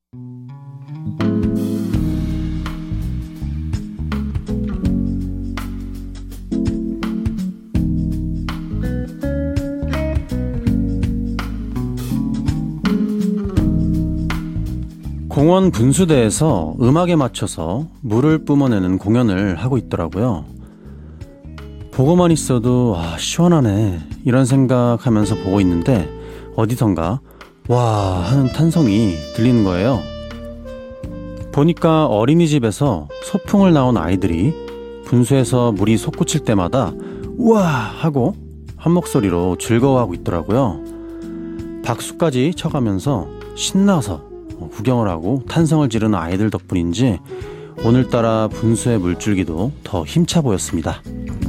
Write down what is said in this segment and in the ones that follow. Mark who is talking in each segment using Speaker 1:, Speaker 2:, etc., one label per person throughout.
Speaker 1: 공원 분수대에서 음악에 맞춰서 물을 뿜어내는 공연을 하고 있더라고요. 보고만 있어도 시원하네 이런 생각하면서 보고 있는데 어디선가 와 하는 탄성이 들리는 거예요. 보니까 어린이집에서 소풍을 나온 아이들이 분수에서 물이 솟구칠 때마다 우와 하고 한 목소리로 즐거워하고 있더라고요. 박수까지 쳐가면서 신나서 구경을 하고 탄성을 지르는 아이들 덕분인지 오늘따라 분수의 물줄기도 더 힘차 보였습니다.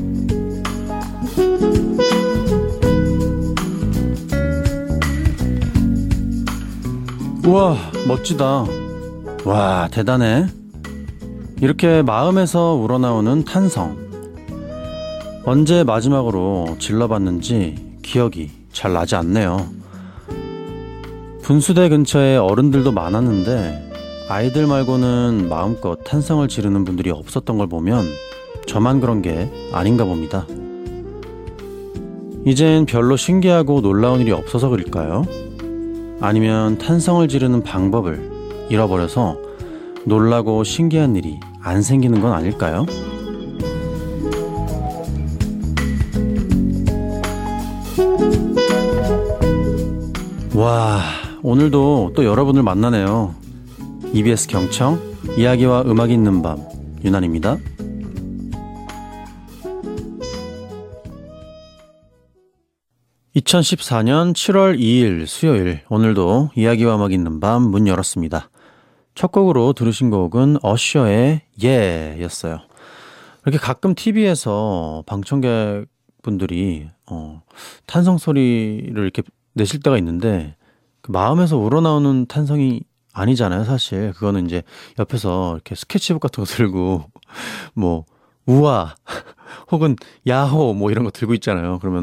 Speaker 1: 우와 멋지다. 와 대단해. 이렇게 마음에서 우러나오는 탄성, 언제 마지막으로 질러봤는지 기억이 잘 나지 않네요. 분수대 근처에 어른들도 많았는데 아이들 말고는 마음껏 탄성을 지르는 분들이 없었던 걸 보면 저만 그런 게 아닌가 봅니다. 이젠 별로 신기하고 놀라운 일이 없어서 그럴까요? 아니면 탄성을 지르는 방법을 잃어버려서 놀라고 신기한 일이 안 생기는 건 아닐까요? 와, 오늘도 또 여러분을 만나네요. EBS 경청, 이야기와 음악이 있는 밤, 유난입니다. 2014년 7월 2일 수요일, 오늘도 이야기와 음악이 있는 밤 문 열었습니다. 첫 곡으로 들으신 곡은 어셔의 예 였어요. 이렇게 가끔 TV에서 방청객분들이 탄성 소리를 이렇게 내실 때가 있는데 그 마음에서 우러나오는 탄성이 아니잖아요, 사실. 그거는 이제 옆에서 이렇게 스케치북 같은 거 들고 뭐 우와 혹은 야호 뭐 이런 거 들고 있잖아요. 그러면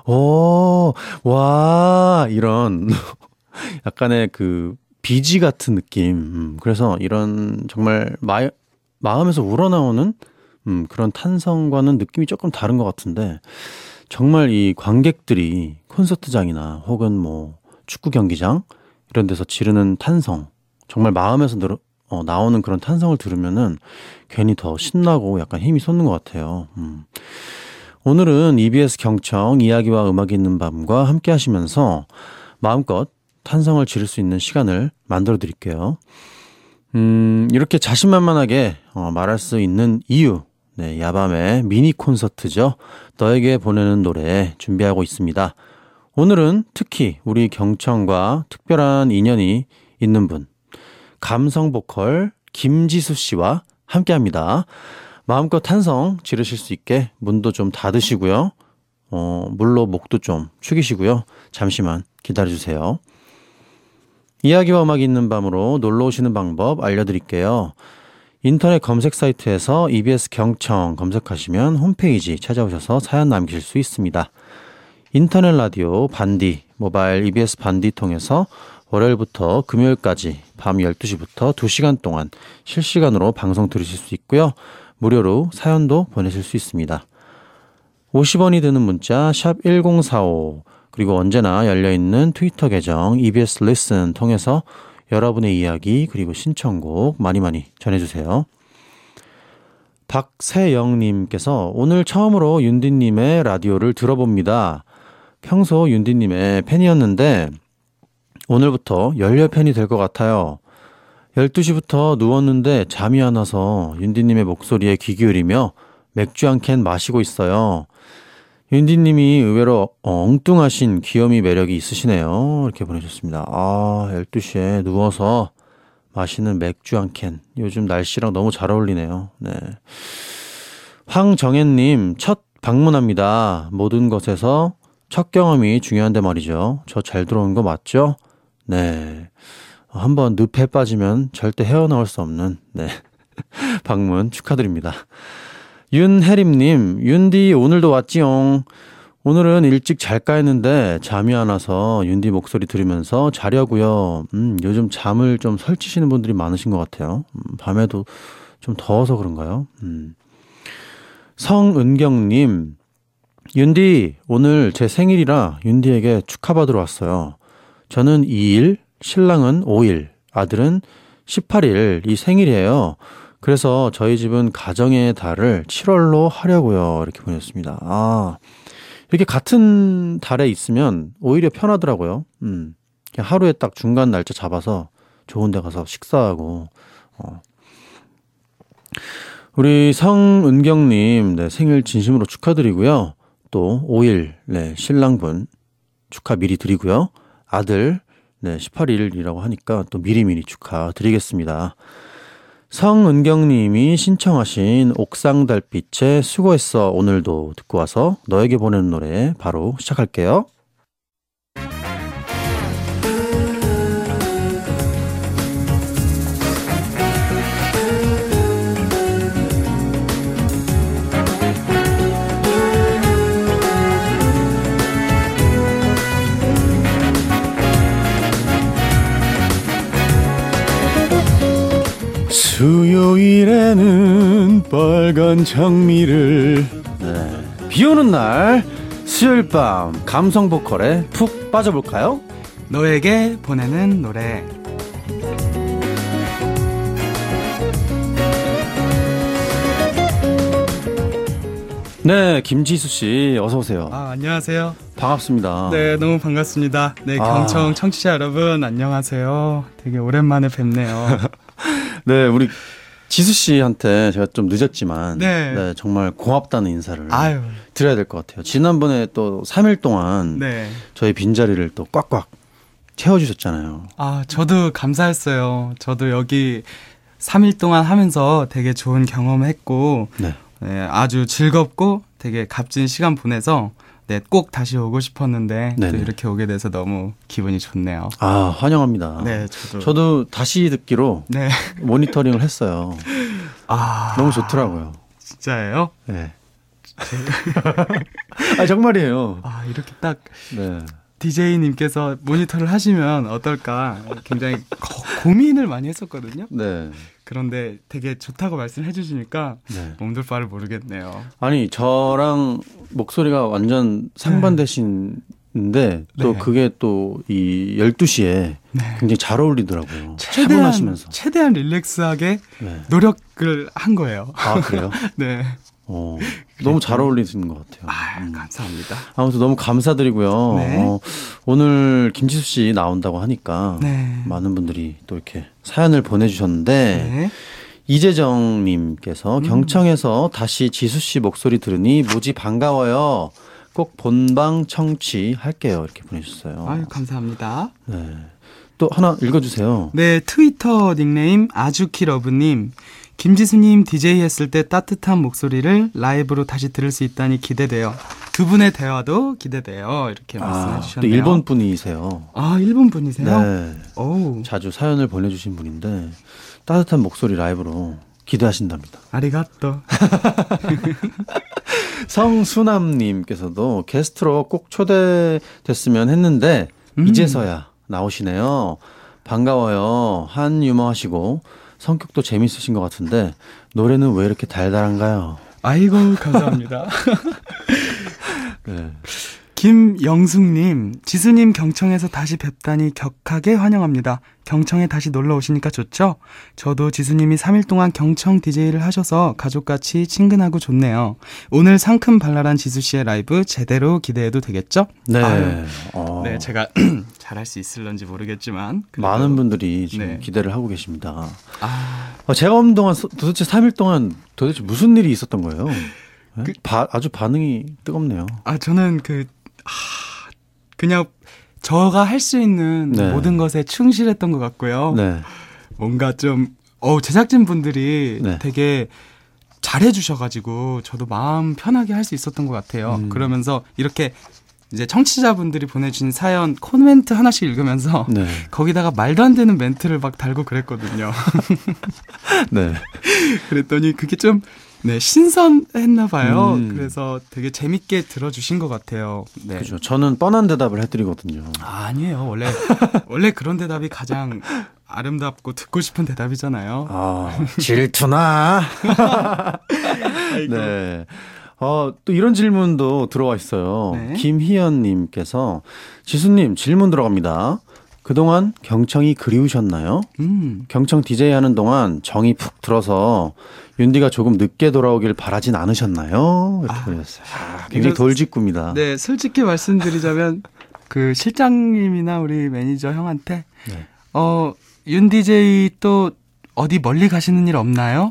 Speaker 1: 와 이런 약간의 그 비지 같은 느낌. 그래서 이런 정말 마음에서 우러나오는 그런 탄성과는 느낌이 조금 다른 것 같은데, 정말 이 관객들이 콘서트장이나 혹은 뭐 축구 경기장 이런 데서 지르는 탄성, 정말 마음에서 나오는 그런 탄성을 들으면은 괜히 더 신나고 약간 힘이 솟는 것 같아요. 오늘은 EBS 경청 이야기와 음악이 있는 밤과 함께 하시면서 마음껏 탄성을 지를 수 있는 시간을 만들어 드릴게요. 이렇게 자신만만하게 말할 수 있는 이유, 네, 야밤의 미니 콘서트죠. 너에게 보내는 노래 준비하고 있습니다. 오늘은 특히 우리 경청과 특별한 인연이 있는 분, 감성 보컬 김지수 씨와 함께합니다. 마음껏 탄성 지르실 수 있게 문도 좀 닫으시고요. 물로 목도 좀 축이시고요. 잠시만 기다려주세요. 이야기와 음악이 있는 밤으로 놀러 오시는 방법 알려드릴게요. 인터넷 검색 사이트에서 EBS 경청 검색하시면 홈페이지 찾아오셔서 사연 남길 수 있습니다. 인터넷 라디오 반디, 모바일 EBS 반디 통해서 월요일부터 금요일까지 밤 12시부터 2시간 동안 실시간으로 방송 들으실 수 있고요. 무료로 사연도 보내실 수 있습니다. 50원이 드는 문자 샵 1045, 그리고 언제나 열려있는 트위터 계정 EBS Listen 통해서 여러분의 이야기 그리고 신청곡 많이 전해주세요. 박세영님께서 오늘 처음으로 윤디님의 라디오를 들어봅니다. 평소 윤디님의 팬이었는데 오늘부터 열렬 팬이 될 것 같아요. 12시부터 누웠는데 잠이 안 와서 윤디님의 목소리에 귀 기울이며 맥주 한 캔 마시고 있어요. 윤디님이 의외로 엉뚱하신 귀요미 매력이 있으시네요. 이렇게 보내주셨습니다. 12시에 누워서 마시는 맥주 한 캔. 요즘 날씨랑 너무 잘 어울리네요. 네. 황정혜님, 첫 방문합니다. 모든 것에서 첫 경험이 중요한데 말이죠. 저 잘 들어오는 거 맞죠? 네. 한번 늪에 빠지면 절대 헤어나올 수 없는, 네. 방문 축하드립니다. 윤혜림님, 윤디 오늘도 왔지용. 오늘은 일찍 잘까 했는데 잠이 안 와서 윤디 목소리 들으면서 자려고요. 요즘 잠을 좀 설치시는 분들이 많으신 것 같아요. 밤에도 좀 더워서 그런가요? 성은경님, 윤디, 오늘 제 생일이라 윤디에게 축하받으러 왔어요. 저는 2일, 신랑은 5일, 아들은 18일, 이 생일이에요. 그래서 저희 집은 가정의 달을 7월로 하려고요. 이렇게 보냈습니다. 아, 이렇게 같은 달에 있으면 오히려 편하더라고요. 그냥 하루에 딱 중간 날짜 잡아서 좋은 데 가서 식사하고, 우리 성은경님, 네, 생일 진심으로 축하드리고요. 또 5일, 네, 신랑분 축하 미리 드리고요. 아들, 네, 18일이라고 하니까 또 미리미리 축하드리겠습니다. 성은경님이 신청하신 옥상달빛의 수고했어 오늘도 듣고 와서 너에게 보내는 노래 바로 시작할게요. 수요일에는 빨간 장미를 비오는 날 수요일 밤 감성 보컬에 푹 빠져볼까요?
Speaker 2: 너에게 보내는 노래.
Speaker 1: 네, 김지수씨 어서오세요.
Speaker 2: 안녕하세요.
Speaker 1: 반갑습니다.
Speaker 2: 네, 너무 반갑습니다. 네, 경청 청취자 여러분 안녕하세요. 되게 오랜만에 뵙네요.
Speaker 1: 네, 우리 지수 씨한테 제가 좀 늦었지만
Speaker 2: 네.
Speaker 1: 네, 정말 고맙다는 인사를 드려야 될 것 같아요. 지난번에 또 3일 동안
Speaker 2: 네.
Speaker 1: 저희 빈자리를 또 꽉꽉 채워주셨잖아요.
Speaker 2: 저도 감사했어요. 저도 여기 3일 동안 하면서 되게 좋은 경험했고
Speaker 1: 네.
Speaker 2: 네, 아주 즐겁고 되게 값진 시간 보내서 네, 꼭 다시 오고 싶었는데 또 이렇게 오게 돼서 너무 기분이 좋네요.
Speaker 1: 환영합니다.
Speaker 2: 네,
Speaker 1: 저도 다시 듣기로
Speaker 2: 네.
Speaker 1: 모니터링을 했어요. 너무 좋더라고요.
Speaker 2: 진짜예요?
Speaker 1: 네. 정말이에요.
Speaker 2: 이렇게 딱
Speaker 1: 네.
Speaker 2: DJ님께서 모니터를 하시면 어떨까 굉장히 고민을 많이 했었거든요.
Speaker 1: 네.
Speaker 2: 그런데 되게 좋다고 말씀해 주시니까
Speaker 1: 네.
Speaker 2: 몸둘 바를 모르겠네요.
Speaker 1: 아니, 저랑 목소리가 완전 상반되신데 또
Speaker 2: 네.
Speaker 1: 그게 또 이 12시에 굉장히 잘 어울리더라고요.
Speaker 2: 최대한 릴렉스하게 노력을 한 거예요.
Speaker 1: 그래요?
Speaker 2: 네.
Speaker 1: 너무 잘 어울리시는 것 같아요.
Speaker 2: 감사합니다.
Speaker 1: 아무튼 너무 감사드리고요.
Speaker 2: 네.
Speaker 1: 오늘 김지수 씨 나온다고 하니까
Speaker 2: 네.
Speaker 1: 많은 분들이 또 이렇게 사연을 보내주셨는데
Speaker 2: 네.
Speaker 1: 이재정님께서 경청에서 다시 지수 씨 목소리 들으니 무지 반가워요. 꼭 본방 청취할게요. 이렇게 보내주셨어요.
Speaker 2: 감사합니다.
Speaker 1: 네. 또 하나 읽어주세요.
Speaker 2: 네, 트위터 닉네임 아주키러브님. 김지수님 DJ 했을 때 따뜻한 목소리를 라이브로 다시 들을 수 있다니 기대돼요. 두 분의 대화도 기대돼요. 이렇게 말씀해 주셨네요.
Speaker 1: 또 일본 분이세요.
Speaker 2: 일본 분이세요?
Speaker 1: 네.
Speaker 2: 오.
Speaker 1: 자주 사연을 보내주신 분인데 따뜻한 목소리 라이브로 기대하신답니다.
Speaker 2: 아리가또.
Speaker 1: 성수남님께서도 게스트로 꼭 초대됐으면 했는데 이제서야 나오시네요. 반가워요. 한 유머 하시고 성격도 재밌으신 것 같은데 노래는 왜 이렇게 달달한가요?
Speaker 2: 아이고 감사합니다.
Speaker 1: 네.
Speaker 2: 김영숙님, 지수님 경청에서 다시 뵙다니 격하게 환영합니다. 경청에 다시 놀러 오시니까 좋죠? 저도 지수님이 3일 동안 경청 DJ를 하셔서 가족같이 친근하고 좋네요. 오늘 상큼 발랄한 지수씨의 라이브 제대로 기대해도 되겠죠?
Speaker 1: 네.
Speaker 2: 네, 제가 잘할 수 있을런지 모르겠지만
Speaker 1: 많은 분들이 지금
Speaker 2: 네.
Speaker 1: 기대를 하고 계십니다. 제가 없는 동안 도대체 3일 동안 도대체 무슨 일이 있었던 거예요? 네? 아주 반응이 뜨겁네요.
Speaker 2: 저는 그냥 저가 할 수 있는
Speaker 1: 네.
Speaker 2: 모든 것에 충실했던 것 같고요.
Speaker 1: 네.
Speaker 2: 뭔가 좀 제작진 분들이
Speaker 1: 네.
Speaker 2: 되게 잘해주셔가지고 저도 마음 편하게 할 수 있었던 것 같아요. 그러면서 이렇게 이제 청취자분들이 보내주신 사연 코멘트 하나씩 읽으면서
Speaker 1: 네.
Speaker 2: 거기다가 말도 안 되는 멘트를 막 달고 그랬거든요.
Speaker 1: 네.
Speaker 2: 그랬더니 그게 좀 네, 신선했나 봐요. 그래서 되게 재밌게 들어주신 것 같아요. 네.
Speaker 1: 그죠. 저는 뻔한 대답을 해드리거든요.
Speaker 2: 아니에요. 원래 그런 대답이 가장 아름답고 듣고 싶은 대답이잖아요.
Speaker 1: 질투나. 네. 또 이런 질문도 들어와 있어요.
Speaker 2: 네.
Speaker 1: 김희연님께서 지수님 질문 들어갑니다. 그동안 경청이 그리우셨나요? 경청 DJ 하는 동안 정이 푹 들어서 윤디가 조금 늦게 돌아오길 바라진 않으셨나요? 이렇게 보내셨어요. 굉장히 돌직구입니다.
Speaker 2: 네, 솔직히 말씀드리자면 그 실장님이나 우리 매니저 형한테
Speaker 1: 네.
Speaker 2: 윤 DJ 또 어디 멀리 가시는 일 없나요?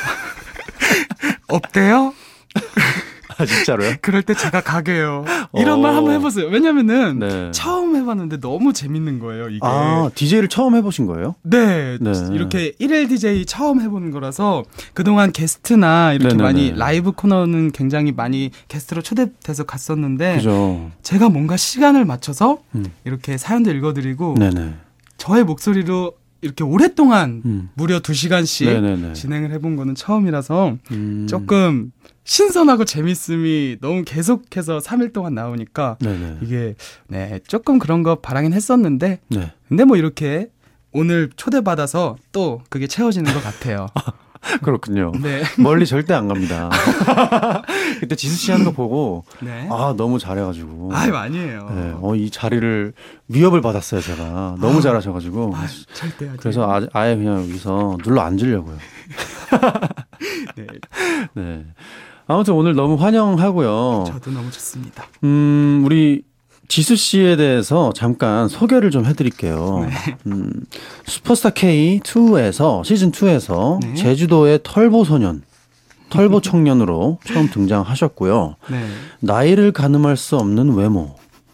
Speaker 2: 없대요?
Speaker 1: 진짜로요?
Speaker 2: 그럴 때 제가 가게요. 이런 말 한번 해보세요. 왜냐면은
Speaker 1: 네.
Speaker 2: 처음 해봤는데 너무 재밌는 거예요, 이게.
Speaker 1: DJ를 처음 해보신 거예요?
Speaker 2: 네,
Speaker 1: 네.
Speaker 2: 이렇게 1일 DJ 처음 해보는 거라서 그동안 게스트나 이렇게
Speaker 1: 네네네.
Speaker 2: 많이 라이브 코너는 굉장히 많이 게스트로 초대돼서 갔었는데
Speaker 1: 그죠.
Speaker 2: 제가 뭔가 시간을 맞춰서 이렇게 사연도 읽어드리고
Speaker 1: 네네.
Speaker 2: 저의 목소리로 이렇게 오랫동안 무려 2시간씩
Speaker 1: 네네네.
Speaker 2: 진행을 해본 거는 처음이라서 조금 신선하고 재밌음이 너무 계속해서 3일 동안 나오니까
Speaker 1: 네네.
Speaker 2: 이게 네 조금 그런 거 바라긴 했었는데
Speaker 1: 네.
Speaker 2: 근데 뭐 이렇게 오늘 초대받아서 또 그게 채워지는 것 같아요.
Speaker 1: 그렇군요.
Speaker 2: 네.
Speaker 1: 멀리 절대 안 갑니다. 그때 지수 씨 하는 거 보고
Speaker 2: 네.
Speaker 1: 너무 잘해가지고.
Speaker 2: 아유 아니에요.
Speaker 1: 네, 이 자리를 위협을 받았어요 제가. 너무 잘하셔가지고.
Speaker 2: 절대 아니에요.
Speaker 1: 그래서 아예 그냥 여기서 눌러 앉으려고요.
Speaker 2: 네.
Speaker 1: 네. 아무튼 오늘 너무 환영하고요.
Speaker 2: 저도 너무 좋습니다.
Speaker 1: 우리 지수 씨에 대해서 잠깐 소개를 좀 해드릴게요.
Speaker 2: 네.
Speaker 1: 슈퍼스타 K2에서 시즌 2에서
Speaker 2: 네.
Speaker 1: 제주도의 털보 소년, 털보 청년으로 처음 등장하셨고요.
Speaker 2: 네.
Speaker 1: 나이를 가늠할 수 없는 외모.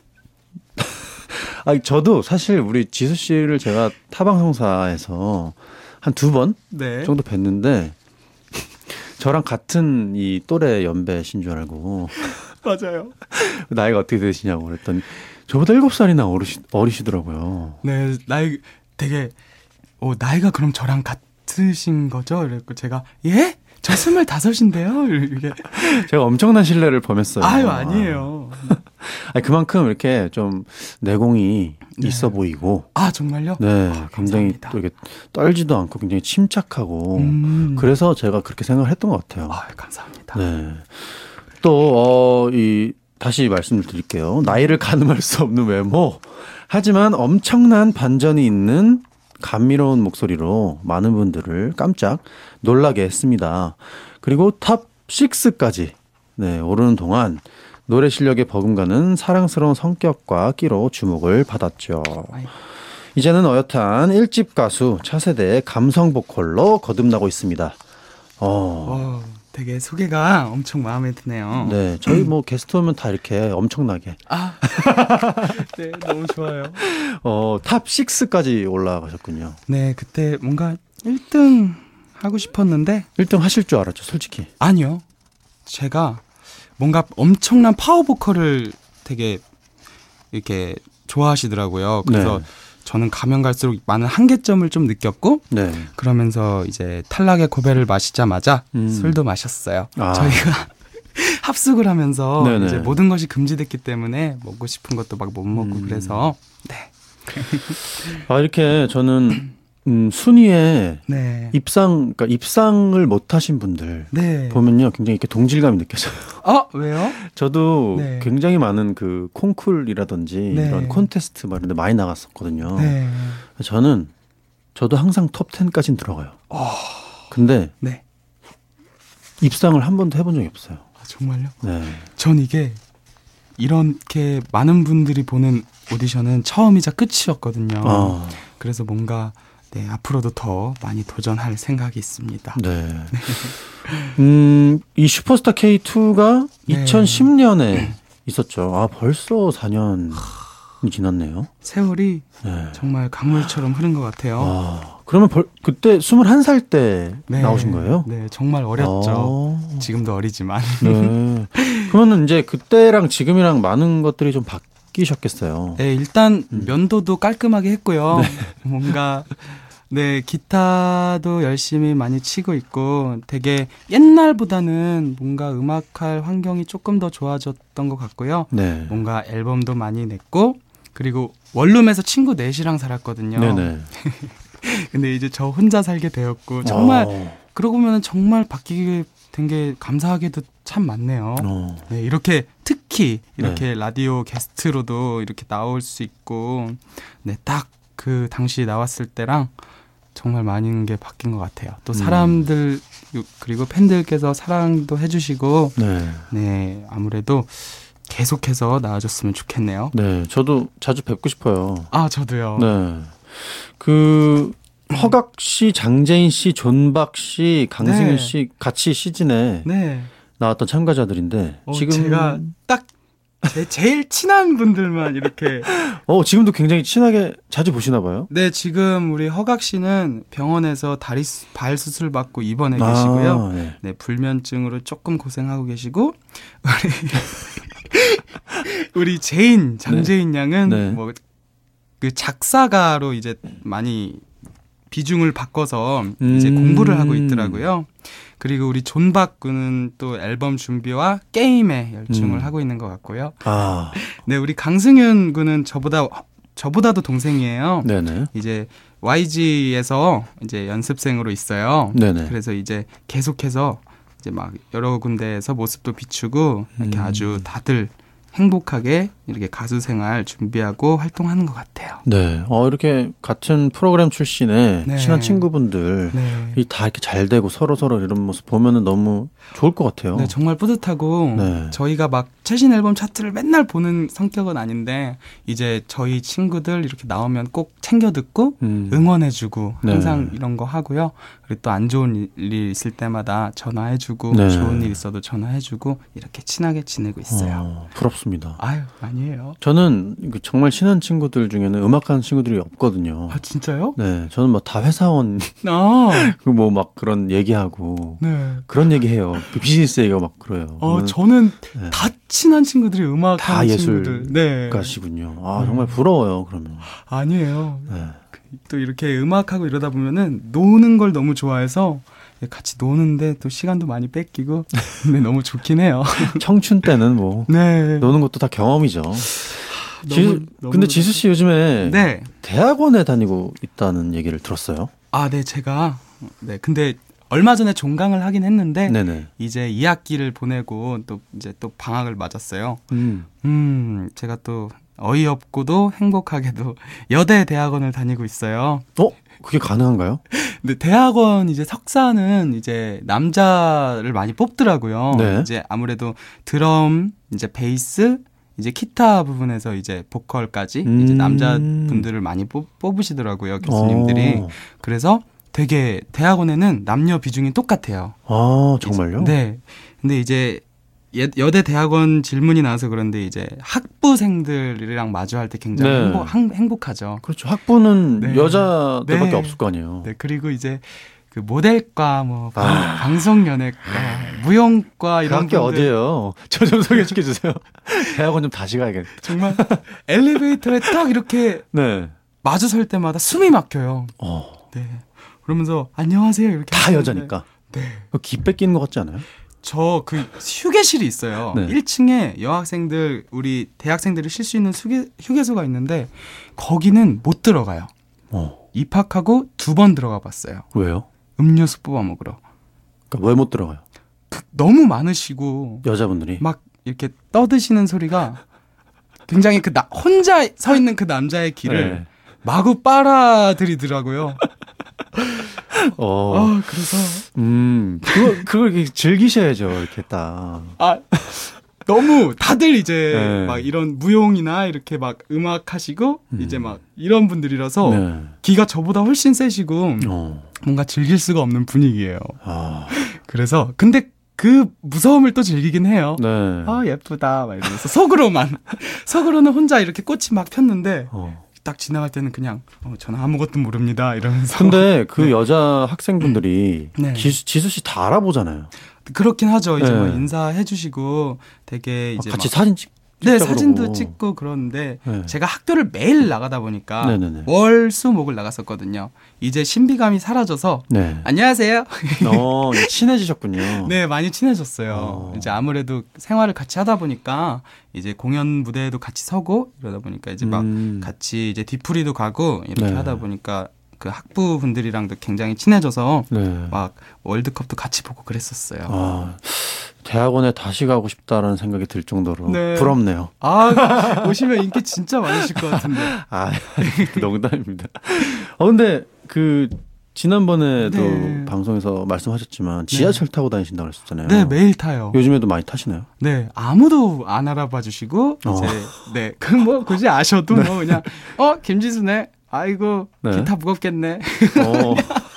Speaker 1: 저도 사실 우리 지수 씨를 제가 타방송사에서 한 2번
Speaker 2: 네.
Speaker 1: 정도 뵀는데 저랑 같은 이 또래 연배신 줄 알고.
Speaker 2: 맞아요.
Speaker 1: 나이가 어떻게 되시냐고 그랬더니 저보다 7살이나 어리시더라고요.
Speaker 2: 네, 나이 되게 나이가 그럼 저랑 같으신 거죠? 이랬고 제가 예? 저 25인데요? 이게
Speaker 1: 제가 엄청난 신뢰를 범했어요.
Speaker 2: 아유 아니에요.
Speaker 1: 그만큼 이렇게 좀 내공이
Speaker 2: 네.
Speaker 1: 있어 보이고.
Speaker 2: 정말요?
Speaker 1: 네, 굉장히
Speaker 2: 감사합니다.
Speaker 1: 또 이렇게 떨지도 않고 굉장히 침착하고. 그래서 제가 그렇게 생각을 했던 것 같아요.
Speaker 2: 감사합니다.
Speaker 1: 네. 또 다시 말씀을 드릴게요. 나이를 가늠할 수 없는 외모. 하지만 엄청난 반전이 있는 감미로운 목소리로 많은 분들을 깜짝 놀라게 했습니다. 그리고 탑 6까지 오르는 동안 노래 실력에 버금가는 사랑스러운 성격과 끼로 주목을 받았죠. 이제는 어엿한 1집 가수 차세대의 감성 보컬로 거듭나고 있습니다.
Speaker 2: 되게 소개가 엄청 마음에 드네요.
Speaker 1: 네, 저희 게스트 오면 다 이렇게 엄청나게.
Speaker 2: 네, 너무 좋아요.
Speaker 1: 탑 6까지 올라가셨군요.
Speaker 2: 네, 그때 뭔가 1등 하고 싶었는데
Speaker 1: 1등 하실 줄 알았죠, 솔직히.
Speaker 2: 아니요. 제가 뭔가 엄청난 파워 보컬을 되게 이렇게 좋아하시더라고요. 그래서
Speaker 1: 네.
Speaker 2: 저는 가면 갈수록 많은 한계점을 좀 느꼈고
Speaker 1: 네.
Speaker 2: 그러면서 이제 탈락의 고배를 마시자마자 술도 마셨어요. 저희가 합숙을 하면서
Speaker 1: 네네.
Speaker 2: 이제 모든 것이 금지됐기 때문에 먹고 싶은 것도 막 못 먹고 그래서 네.
Speaker 1: 이렇게 저는 순위에
Speaker 2: 네.
Speaker 1: 그러니까 입상을 못 하신 분들
Speaker 2: 네.
Speaker 1: 보면요, 굉장히 이렇게 동질감이 느껴져요.
Speaker 2: 왜요?
Speaker 1: 저도
Speaker 2: 네.
Speaker 1: 굉장히 많은 그 콩쿨이라든지
Speaker 2: 네.
Speaker 1: 이런 콘테스트 이런 데 많이 나갔었거든요.
Speaker 2: 네.
Speaker 1: 저도 항상 톱 10까지는 들어가요. 근데
Speaker 2: 네.
Speaker 1: 입상을 한 번도 해본 적이 없어요.
Speaker 2: 정말요?
Speaker 1: 네.
Speaker 2: 전 이게 이렇게 많은 분들이 보는 오디션은 처음이자 끝이었거든요. 그래서 뭔가 앞으로도 더 많이 도전할 생각이 있습니다.
Speaker 1: 네. 이 슈퍼스타 K2가
Speaker 2: 네.
Speaker 1: 2010년에 있었죠. 벌써 4년이 지났네요.
Speaker 2: 세월이
Speaker 1: 네.
Speaker 2: 정말 강물처럼 흐른 것 같아요.
Speaker 1: 그러면 그때 21살 때
Speaker 2: 네.
Speaker 1: 나오신 거예요?
Speaker 2: 네, 정말 어렸죠. 지금도 어리지만.
Speaker 1: 네. 그러면 이제 그때랑 지금이랑 많은 것들이 좀 바뀌셨겠어요.
Speaker 2: 네, 일단 면도도 깔끔하게 했고요. 뭔가 네, 기타도 열심히 많이 치고 있고 되게 옛날보다는 뭔가 음악할 환경이 조금 더 좋아졌던 것 같고요.
Speaker 1: 네.
Speaker 2: 뭔가 앨범도 많이 냈고 그리고 원룸에서 친구 넷이랑 살았거든요.
Speaker 1: 네네.
Speaker 2: 근데 이제 저 혼자 살게 되었고 정말 그러고 보면 정말 바뀌게 된 게 감사하게도 참 많네요. 네, 이렇게 특히 이렇게 라디오 게스트로도 이렇게 나올 수 있고 네, 딱 그 당시 나왔을 때랑 정말 많은 게 바뀐 것 같아요. 또 사람들 그리고 팬들께서 사랑도 해주시고 네, 아무래도 계속해서 나와줬으면 좋겠네요.
Speaker 1: 네, 저도 자주 뵙고 싶어요.
Speaker 2: 아, 저도요.
Speaker 1: 네, 그 허각 씨, 장재인 씨, 존박 씨, 강승윤 씨 같이 시즌에 나왔던 참가자들인데 지금
Speaker 2: 제가 딱 제일 친한 분들만 이렇게
Speaker 1: 지금도 굉장히 친하게 자주 보시나 봐요.
Speaker 2: 네, 지금 우리 허각 씨는 병원에서 발 수술 받고 입원해 계시고요. 네, 불면증으로 조금 고생하고 계시고 우리 장재인 양은 뭐 그 작사가로 이제 많이 비중을 바꿔서 이제 공부를 하고 있더라고요. 그리고 우리 존박 군은 또 앨범 준비와 게임에 열중을 하고 있는 것 같고요. 네, 우리 강승윤 군은 저보다도 동생이에요.
Speaker 1: 네네.
Speaker 2: 이제 YG에서 이제 연습생으로 있어요.
Speaker 1: 네네.
Speaker 2: 그래서 이제 계속해서 이제 막 여러 군데에서 모습도 비추고 이렇게 아주 다들 행복하게 이렇게 가수 생활 준비하고 활동하는 것 같아요.
Speaker 1: 네, 이렇게 같은 프로그램 출신의 친한 친구분들이 다 이렇게 잘 되고 서로 이런 모습 보면은 너무 좋을 것 같아요.
Speaker 2: 네, 정말 뿌듯하고 저희가 막 최신 앨범 차트를 맨날 보는 성격은 아닌데 이제 저희 친구들 이렇게 나오면 꼭 챙겨 듣고 응원해주고 항상 이런 거 하고요. 그리고 또 안 좋은 일이 있을 때마다 전화해주고 좋은 일 있어도 전화해주고 이렇게 친하게 지내고 있어요.
Speaker 1: 부럽습니다.
Speaker 2: 아유, 아니에요.
Speaker 1: 저는 정말 친한 친구들 중에는 음악하는 친구들이 없거든요.
Speaker 2: 아, 진짜요?
Speaker 1: 네, 저는 뭐 다 회사원 뭐 막 그런 얘기하고 그런 얘기해요. 비즈니스 얘기가 막 그래요.
Speaker 2: 저는 다 친한 친구들이 음악하는
Speaker 1: 다
Speaker 2: 친구들.
Speaker 1: 예술가시군요. 정말 부러워요. 그러면
Speaker 2: 아니에요. 또 이렇게 음악하고 이러다 보면은 노는 걸 너무 좋아해서 같이 노는데 또 시간도 많이 뺏기고 근데 너무 좋긴 해요.
Speaker 1: 청춘 때는 뭐 노는 것도 다 경험이죠. 근데 지수 씨 요즘에 대학원에 다니고 있다는 얘기를 들었어요.
Speaker 2: 네, 제가 근데 얼마 전에 종강을 하긴 했는데 이제 2학기를 보내고 또 방학을 맞았어요. 제가 또 어이없고도 행복하게도 여대 대학원을 다니고 있어요.
Speaker 1: 그게 가능한가요?
Speaker 2: 근데 대학원 이제 석사는 이제 남자를 많이 뽑더라고요. 이제 아무래도 드럼, 이제 베이스, 이제 기타 부분에서 이제 보컬까지 이제 남자분들을 많이 뽑으시더라고요, 교수님들이. 그래서 되게 대학원에는 남녀 비중이 똑같아요.
Speaker 1: 정말요?
Speaker 2: 네. 근데 이제 여대 대학원 질문이 나와서 그런데 이제 학부생들이랑 마주할 때 굉장히 행복하죠.
Speaker 1: 그렇죠. 학부는 여자들밖에 없을 거 아니에요.
Speaker 2: 네. 그리고 이제 그 모델과 뭐 방송연예과, 무용과 이런
Speaker 1: 게 어디예요? 저 좀 소개시켜 주세요. 대학원 좀 다시 가야겠다.
Speaker 2: 정말 엘리베이터에 딱 이렇게 마주 설 때마다 숨이 막혀요. 네. 그러면서 안녕하세요 이렇게
Speaker 1: 다 여자니까. 기 뺏기는 것 같지 않아요?
Speaker 2: 저 그 휴게실이 있어요. 1층에 여학생들, 우리 대학생들이 쉴 수 있는 휴게소가 있는데 거기는 못 들어가요. 입학하고 2번 들어가 봤어요.
Speaker 1: 왜요?
Speaker 2: 음료수 뽑아 먹으러.
Speaker 1: 그러니까 왜 못 들어가요?
Speaker 2: 너무 많으시고
Speaker 1: 여자분들이
Speaker 2: 막 이렇게 떠드시는 소리가 굉장히 혼자 서 있는 그 남자의 길을 마구 빨아들이더라고요. 그래서
Speaker 1: 그걸 즐기셔야죠, 이렇게 딱.
Speaker 2: 너무 다들 이제 막 이런 무용이나 이렇게 막 음악 하시고 이제 막 이런 분들이라서 기가 저보다 훨씬 세시고 뭔가 즐길 수가 없는 분위기예요. 그래서 근데 그 무서움을 또 즐기긴 해요. 예쁘다 막 이러면서 속으로는 혼자 이렇게 꽃이 막 폈는데 딱 지나갈 때는 그냥 저는 아무것도 모릅니다 이러면서.
Speaker 1: 근데 그 여자 학생분들이 지수 씨 다 알아보잖아요.
Speaker 2: 그렇긴 하죠. 이제 뭐 인사해 주시고 되게 이제
Speaker 1: 같이 사진
Speaker 2: 네,
Speaker 1: 찍자
Speaker 2: 사진도
Speaker 1: 그러고.
Speaker 2: 찍고 그러는데
Speaker 1: 네.
Speaker 2: 제가 학교를 매일 나가다 보니까
Speaker 1: 네네네.
Speaker 2: 월, 수, 목을 나갔었거든요. 이제 신비감이 사라져서
Speaker 1: 네.
Speaker 2: 안녕하세요.
Speaker 1: 이제 친해지셨군요.
Speaker 2: 네, 많이 친해졌어요.
Speaker 1: 어.
Speaker 2: 이제 아무래도 생활을 같이 하다 보니까 이제 공연 무대에도 같이 서고 이러다 보니까 이제 막 같이 이제 뒤풀이도 가고 이렇게
Speaker 1: 네.
Speaker 2: 하다 보니까 그 학부 분들이랑도 굉장히 친해져서
Speaker 1: 네.
Speaker 2: 막 월드컵도 같이 보고 그랬었어요.
Speaker 1: 아, 대학원에 다시 가고 싶다라는 생각이 들 정도로
Speaker 2: 네.
Speaker 1: 부럽네요.
Speaker 2: 아, 오시면 인기 진짜 많으실 것 같은데.
Speaker 1: 아, 농담입니다. 근데 그 지난번에도
Speaker 2: 네.
Speaker 1: 방송에서 말씀하셨지만 지하철 타고 다니신다고 했었잖아요.
Speaker 2: 네, 매일 타요.
Speaker 1: 요즘에도 많이 타시나요?
Speaker 2: 네, 아무도 안 알아봐 주시고 이제 네, 그 뭐 굳이 아셔도 뭐 그냥 김지수네. 아이고
Speaker 1: 네.
Speaker 2: 기타 무겁겠네.
Speaker 1: 어.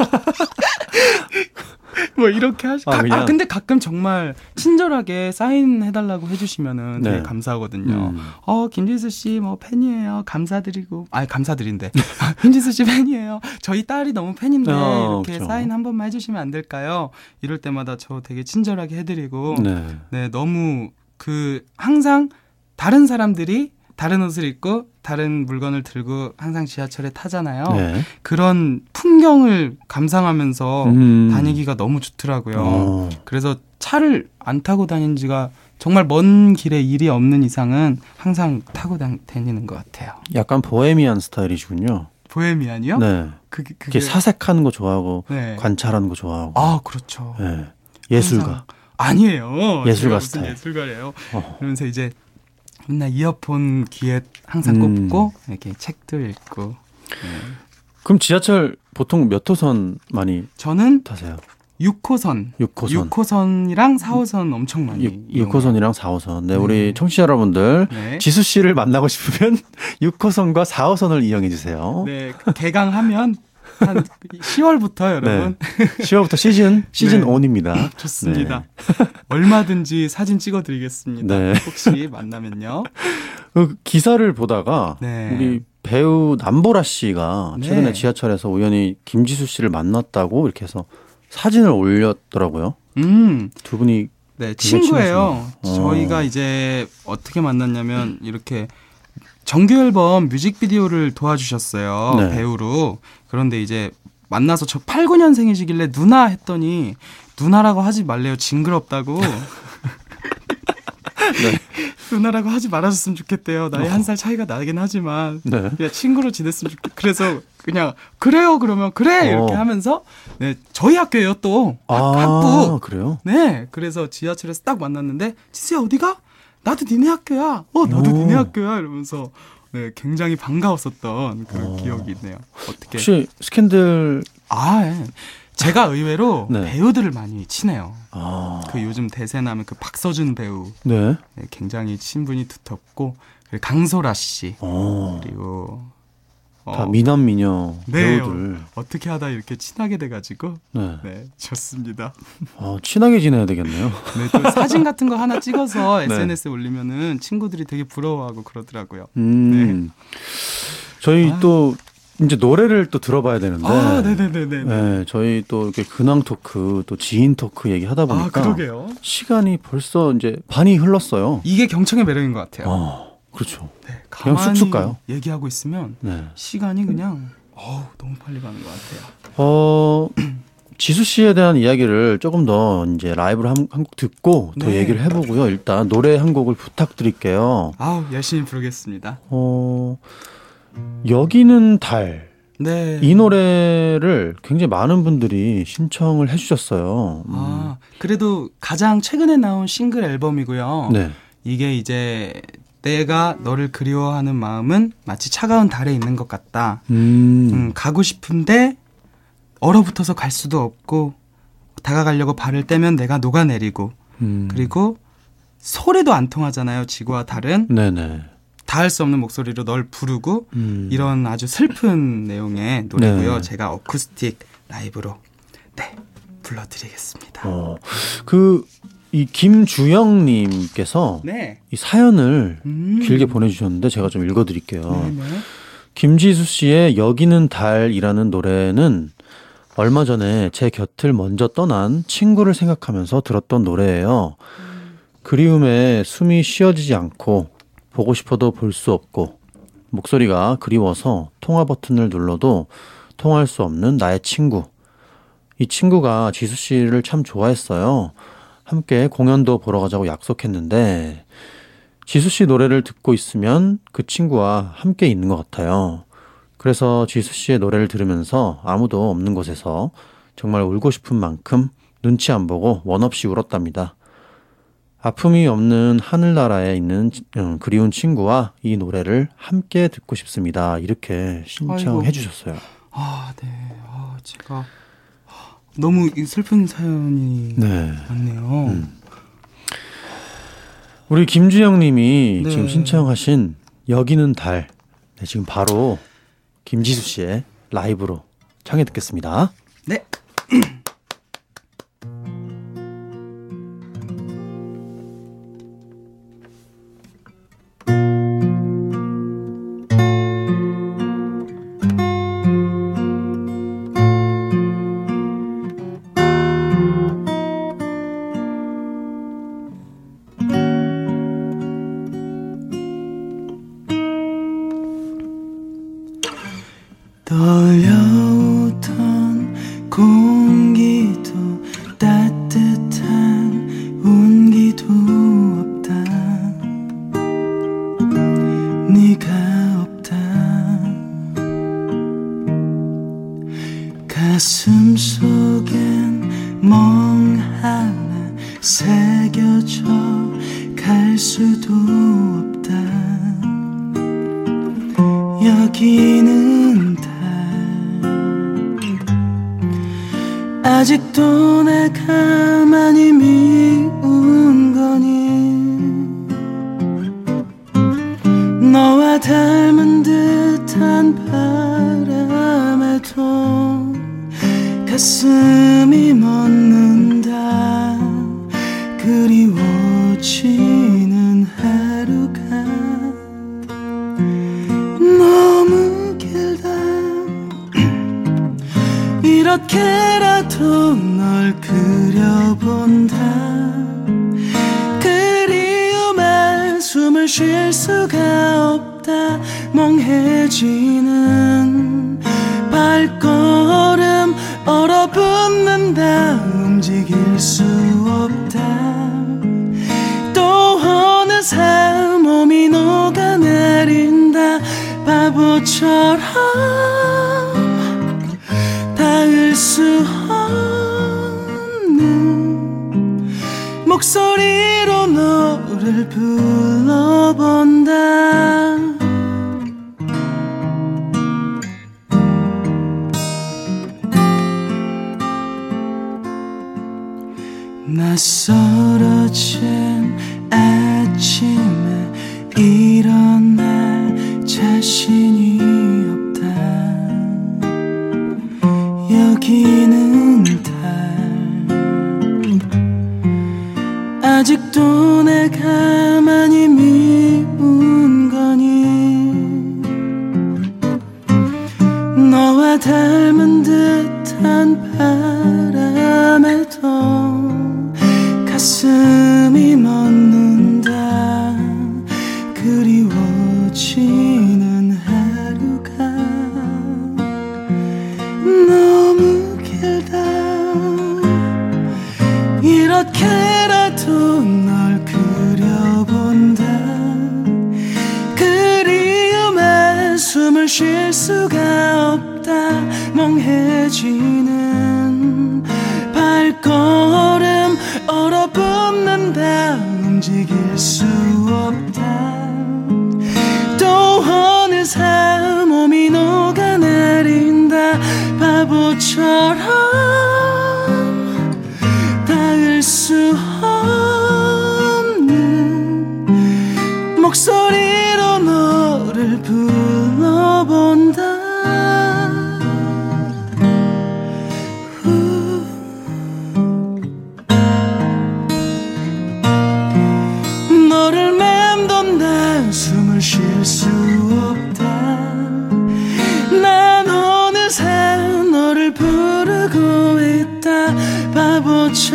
Speaker 2: 뭐 이렇게
Speaker 1: 그냥?
Speaker 2: 근데 가끔 정말 친절하게 사인해달라고 해주시면은 되게
Speaker 1: 네.
Speaker 2: 감사하거든요. 김지수 씨 뭐 팬이에요. 감사드리고, 감사드린데. 김지수 씨 팬이에요. 저희 딸이 너무 팬인데 이렇게
Speaker 1: 그렇죠.
Speaker 2: 사인 한 번만 해주시면 안 될까요? 이럴 때마다 저 되게 친절하게 해드리고,
Speaker 1: 네.
Speaker 2: 네, 너무 항상 다른 사람들이 다른 옷을 입고 다른 물건을 들고 항상 지하철에 타잖아요.
Speaker 1: 네.
Speaker 2: 그런 풍경을 감상하면서 다니기가 너무 좋더라고요. 그래서 차를 안 타고 다닌 지가 정말 먼 길에 일이 없는 이상은 항상 타고 다니는 것 같아요.
Speaker 1: 약간 보헤미안 스타일이시군요.
Speaker 2: 보헤미안이요?
Speaker 1: 네.
Speaker 2: 그게
Speaker 1: 사색하는 거 좋아하고
Speaker 2: 네.
Speaker 1: 관찰하는 거 좋아하고.
Speaker 2: 아, 그렇죠.
Speaker 1: 네. 예술가.
Speaker 2: 항상. 아니에요.
Speaker 1: 예술가
Speaker 2: 제가
Speaker 1: 스타일.
Speaker 2: 무슨 예술가래요. 그러면서 이제 맨날 이어폰 귀에 항상 꼽고 이렇게 책도 읽고. 네.
Speaker 1: 그럼 지하철 보통 몇 호선 많이
Speaker 2: 저는
Speaker 1: 타세요?
Speaker 2: 6호선.
Speaker 1: 6호선.
Speaker 2: 6호선이랑 4호선 엄청 많이.
Speaker 1: 6호선이랑 4호선. 네, 우리 청취자 여러분들.
Speaker 2: 네.
Speaker 1: 지수 씨를 만나고 싶으면 6호선과 4호선을 이용해 주세요.
Speaker 2: 네, 개강하면 한 10월부터 여러분.
Speaker 1: 네. 10월부터 시즌
Speaker 2: 네.
Speaker 1: 1입니다.
Speaker 2: 좋습니다. 얼마든지 사진 찍어드리겠습니다.
Speaker 1: 네.
Speaker 2: 혹시 만나면요.
Speaker 1: 그 기사를 보다가
Speaker 2: 네.
Speaker 1: 우리 배우 남보라 씨가
Speaker 2: 네.
Speaker 1: 최근에 지하철에서 우연히 김지수 씨를 만났다고 이렇게 해서 사진을 올렸더라고요. 두 분이
Speaker 2: 네, 친구예요.
Speaker 1: 친하시네요.
Speaker 2: 저희가 이제 어떻게 만났냐면 이렇게 정규 앨범 뮤직비디오를 도와주셨어요.
Speaker 1: 네.
Speaker 2: 배우로. 그런데 이제 만나서 저 8, 9년생이시길래 누나 했더니 누나라고 하지 말래요. 징그럽다고.
Speaker 1: 네.
Speaker 2: 누나라고 하지 말아줬으면 좋겠대요. 나이 한 살 차이가 나긴 하지만
Speaker 1: 네.
Speaker 2: 그냥 친구로 지냈으면 그래서 그냥 그래요 그러면 그래 이렇게 하면서 네, 저희 학교예요 또 학부.
Speaker 1: 그래요?
Speaker 2: 네, 그래서 지하철에서 딱 만났는데 지수야 어디가? 나도 니네 학교야. 나도 니네 학교야 이러면서 네, 굉장히 반가웠었던 그런 기억이 있네요. 어떻게?
Speaker 1: 혹시 스캔들
Speaker 2: 예. 제가 의외로
Speaker 1: 네.
Speaker 2: 배우들을 많이 친해요.
Speaker 1: 아.
Speaker 2: 그 요즘 대세나면 그 박서준 배우
Speaker 1: 네.
Speaker 2: 네, 굉장히 친분이 두텁고 그리고 강소라 씨 그리고
Speaker 1: 다 미남 미녀
Speaker 2: 네,
Speaker 1: 배우들.
Speaker 2: 어떻게 하다 이렇게 친하게 돼가지고
Speaker 1: 네.
Speaker 2: 네, 좋습니다.
Speaker 1: 친하게 지내야 되겠네요.
Speaker 2: 네, 또 사진 같은 거 하나 찍어서
Speaker 1: 네.
Speaker 2: SNS에 올리면은 친구들이 되게 부러워하고 그러더라고요.
Speaker 1: 네. 저희 또 이제 노래를 또 들어봐야 되는데.
Speaker 2: 네네네네.
Speaker 1: 네, 저희 또 이렇게 근황 토크, 또 지인 토크 얘기하다 보니까
Speaker 2: 그러게요.
Speaker 1: 시간이 벌써 이제 반이 흘렀어요.
Speaker 2: 이게 경청의 매력인 것 같아요.
Speaker 1: 그렇죠.
Speaker 2: 네,
Speaker 1: 그냥
Speaker 2: 가만히
Speaker 1: 쑥쑥 가요.
Speaker 2: 얘기하고 있으면
Speaker 1: 네.
Speaker 2: 시간이 그냥 너무 빨리 가는 것 같아요.
Speaker 1: 지수 씨에 대한 이야기를 조금 더 이제 라이브로 한 곡 듣고 더
Speaker 2: 네.
Speaker 1: 얘기를 해보고요. 일단 노래 한 곡을 부탁드릴게요.
Speaker 2: 열심히 부르겠습니다.
Speaker 1: 여기는 달.
Speaker 2: 네.
Speaker 1: 이 노래를 굉장히 많은 분들이 신청을 해주셨어요.
Speaker 2: 그래도 가장 최근에 나온 싱글 앨범이고요.
Speaker 1: 네.
Speaker 2: 이게 이제 내가 너를 그리워하는 마음은 마치 차가운 달에 있는 것 같다. 가고 싶은데 얼어붙어서 갈 수도 없고 다가가려고 발을 떼면 내가 녹아내리고 그리고 소리도 안 통하잖아요. 지구와 달은.
Speaker 1: 네네.
Speaker 2: 닿을 수 없는 목소리로 널 부르고 이런 아주 슬픈 내용의 노래고요.
Speaker 1: 네.
Speaker 2: 제가 어쿠스틱 라이브로 불러드리겠습니다.
Speaker 1: 이 김주영님께서
Speaker 2: 네.
Speaker 1: 이 사연을 길게 보내주셨는데 제가 좀 읽어드릴게요.
Speaker 2: 네네.
Speaker 1: 김지수 씨의 여기는 달이라는 노래는 얼마 전에 제 곁을 먼저 떠난 친구를 생각하면서 들었던 노래예요. 그리움에 숨이 쉬어지지 않고 보고 싶어도 볼 수 없고 목소리가 그리워서 통화 버튼을 눌러도 통화할 수 없는 나의 친구. 이 친구가 지수 씨를 참 좋아했어요. 함께 공연도 보러 가자고 약속했는데 지수 씨 노래를 듣고 있으면 그 친구와 함께 있는 것 같아요. 그래서 지수 씨의 노래를 들으면서 아무도 없는 곳에서 정말 울고 싶은 만큼 눈치 안 보고 원 없이 울었답니다. 아픔이 없는 하늘나라에 있는 그리운 친구와 이 노래를 함께 듣고 싶습니다. 이렇게 신청해 주셨어요.
Speaker 2: 아, 네. 제가 너무 슬픈 사연이
Speaker 1: 네.
Speaker 2: 많네요.
Speaker 1: 우리 김주영 님이
Speaker 2: 네.
Speaker 1: 지금 신청하신 여기는 달. 네, 지금 바로 김지수 씨의 라이브로 청해 듣겠습니다.
Speaker 2: 네. 떨려오던 공기도 따뜻한 온기도 없다. 네가 없다. 가슴 속엔 멍 하나 새겨져 갈 수도 없다. 여기는 아직도 내 가만히 미운 거니 너와 닮은 듯한 바람에도 가슴이 멎는다. 그리워지는 하루가 너무 길다. 이렇게라도 널 그려본다. 그리움에 숨을 쉴 수가 없다. 멍해지는 발걸음 얼어붙는다. 움직일 수 없다. 또 어느새 몸이 녹아내린다. 바보처럼 닿을 수 없는 목소리로 너를 불러본다. 낯설어진 아침에 일어날 자신이 없다. 여기는 달. 아직도 내 가만히 미운 거니 너와 닮은 듯한 바람에도 가슴이 멎는다. 그리워지는 하루가 너무 길다. 이렇게라도 널 그려본다. 그리움에 숨을 쉴 수가 없다. 멍해지는 발걸음 얼어붙는다. 움직일 수 없다. 또 어느새 몸이 녹아내린다. 바보처럼 닿을 수 없는 목소리로 너를 불러본다. 너를 맴돈다. 숨을 쉴 수 없다. 난 어느새 너를 부르고 있다.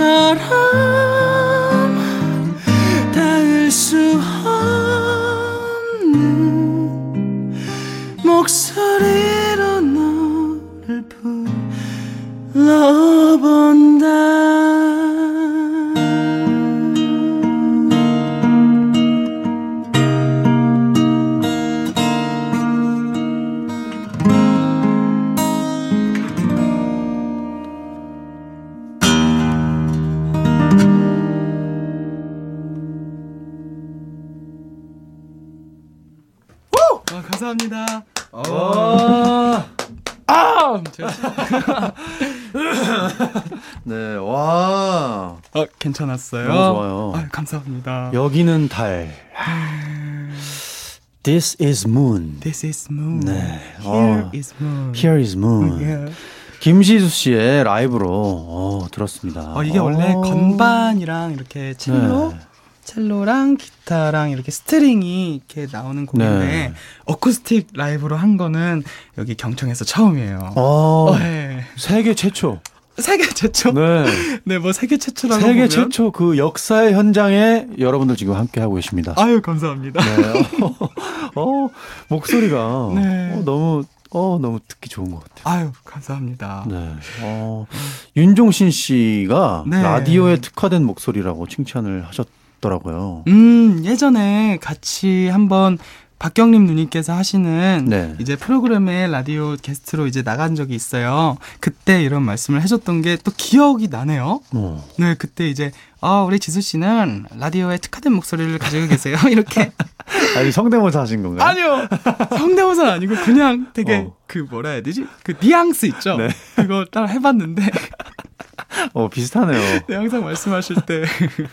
Speaker 2: 바보처럼 닿을 수 넣어본다. 감사합니다.
Speaker 1: 네, 와.
Speaker 2: 괜찮았어요.
Speaker 1: 너무 좋아요.
Speaker 2: 감사합니다.
Speaker 1: 여기는 달. This is moon.
Speaker 2: This is moon.
Speaker 1: 네.
Speaker 2: Here is moon.
Speaker 1: Here is moon.
Speaker 2: Yeah.
Speaker 1: 김시수 씨의 라이브로 들었습니다.
Speaker 2: 이게 원래 건반이랑 이렇게 첼로,
Speaker 1: 네.
Speaker 2: 첼로랑 기타랑 이렇게 스트링이 이렇게 나오는 곡인데
Speaker 1: 네.
Speaker 2: 어쿠스틱 라이브로 한 거는 여기 경청에서 처음이에요. 네.
Speaker 1: 세계 최초.
Speaker 2: 세계 최초?
Speaker 1: 네.
Speaker 2: 네, 뭐 세계 최초라고
Speaker 1: 세계
Speaker 2: 보면?
Speaker 1: 최초 그 역사의 현장에 여러분들 지금 함께 하고 계십니다.
Speaker 2: 아유, 감사합니다.
Speaker 1: 네. 목소리가
Speaker 2: 네.
Speaker 1: 너무 듣기 좋은 것 같아요.
Speaker 2: 아유, 감사합니다.
Speaker 1: 네. 윤종신 씨가
Speaker 2: 네.
Speaker 1: 라디오에 특화된 목소리라고 칭찬을 하셨더라고요.
Speaker 2: 예전에 같이 한번 박경림 누님께서 하시는
Speaker 1: 네.
Speaker 2: 이제 프로그램에 라디오 게스트로 이제 나간 적이 있어요. 그때 이런 말씀을 해줬던 게 또 기억이 나네요. 네, 그때 이제 우리 지수 씨는 라디오에 특화된 목소리를 가지고 계세요. 이렇게.
Speaker 1: 아니 성대모사 하신 건가요?
Speaker 2: 아니요. 성대모사는 아니고 그냥 되게 그 뭐라 해야 되지? 그 뉘앙스 있죠?
Speaker 1: 네.
Speaker 2: 그거 따라 해봤는데.
Speaker 1: 비슷하네요.
Speaker 2: 네, 항상 말씀하실 때.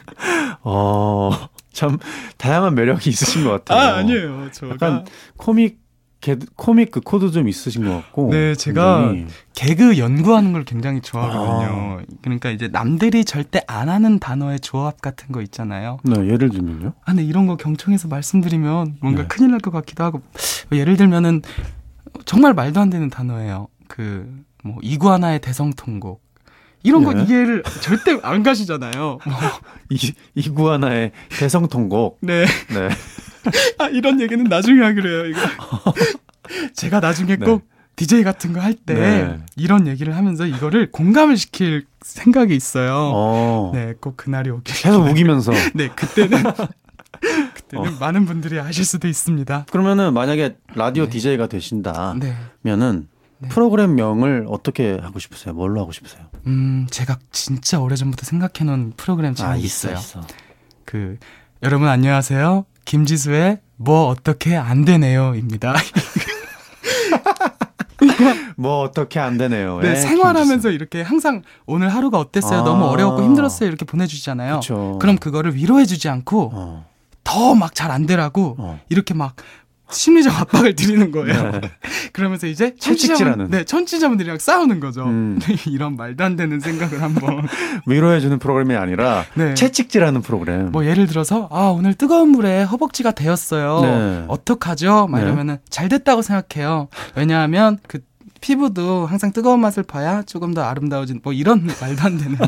Speaker 1: 참 다양한 매력이 있으신 것 같아요.
Speaker 2: 아니에요.
Speaker 1: 약간 코믹 그 코드 좀 있으신 것 같고.
Speaker 2: 네, 제가
Speaker 1: 굉장히...
Speaker 2: 개그 연구하는 걸 굉장히 좋아하거든요. 그러니까 이제 남들이 절대 안 하는 단어의 조합 같은 거 있잖아요.
Speaker 1: 네, 예를 들면요?
Speaker 2: 근데 이런 거 경청해서 말씀드리면 뭔가
Speaker 1: 네.
Speaker 2: 큰일 날 것 같기도 하고. 예를 들면은 정말 말도 안 되는 단어예요. 뭐 이구아나의 대성통곡. 이런 거 이해를 절대 안 가시잖아요.
Speaker 1: 이구아나의 대성통곡.
Speaker 2: 네.
Speaker 1: 네.
Speaker 2: 이런 얘기는 나중에 하기로 해요, 이거. 제가 나중에 꼭 DJ 같은 거 할 때 이런 얘기를 하면서 이거를 공감을 시킬 생각이 있어요. 네, 꼭 그날이 오길.
Speaker 1: 계속 우기면서.
Speaker 2: 네, 그때는 많은 분들이 아실 수도 있습니다.
Speaker 1: 그러면은 만약에 라디오 DJ가 되신다면은
Speaker 2: 네.
Speaker 1: 프로그램명을 어떻게 하고 싶으세요? 뭘로 하고 싶으세요?
Speaker 2: 제가 진짜 오래전부터 생각해놓은 프로그램 제목이
Speaker 1: 있어.
Speaker 2: 여러분 안녕하세요. 김지수의 뭐 어떻게 안 되네요입니다.
Speaker 1: 뭐 어떻게 안 되네요.
Speaker 2: 네, 생활하면서 이렇게 항상 오늘 하루가 어땠어요? 너무 어려웠고 힘들었어요. 이렇게 보내주시잖아요.
Speaker 1: 그쵸.
Speaker 2: 그럼 그거를 위로해주지 않고 더 막 잘 안 되라고 이렇게 막 심리적 압박을 드리는 거예요. 네. 그러면서 이제 청취자분들이랑 싸우는 거죠. 이런 말도 안 되는 생각을 한번
Speaker 1: 위로해주는 프로그램이 아니라 채찍질하는 프로그램.
Speaker 2: 뭐 예를 들어서 오늘 뜨거운 물에 허벅지가 데였어요. 네. 어떡하죠? 막 이러면은 잘 됐다고 생각해요. 왜냐하면 그 피부도 항상 뜨거운 맛을 봐야 조금 더 아름다워진 뭐 이런 말도 안 되는.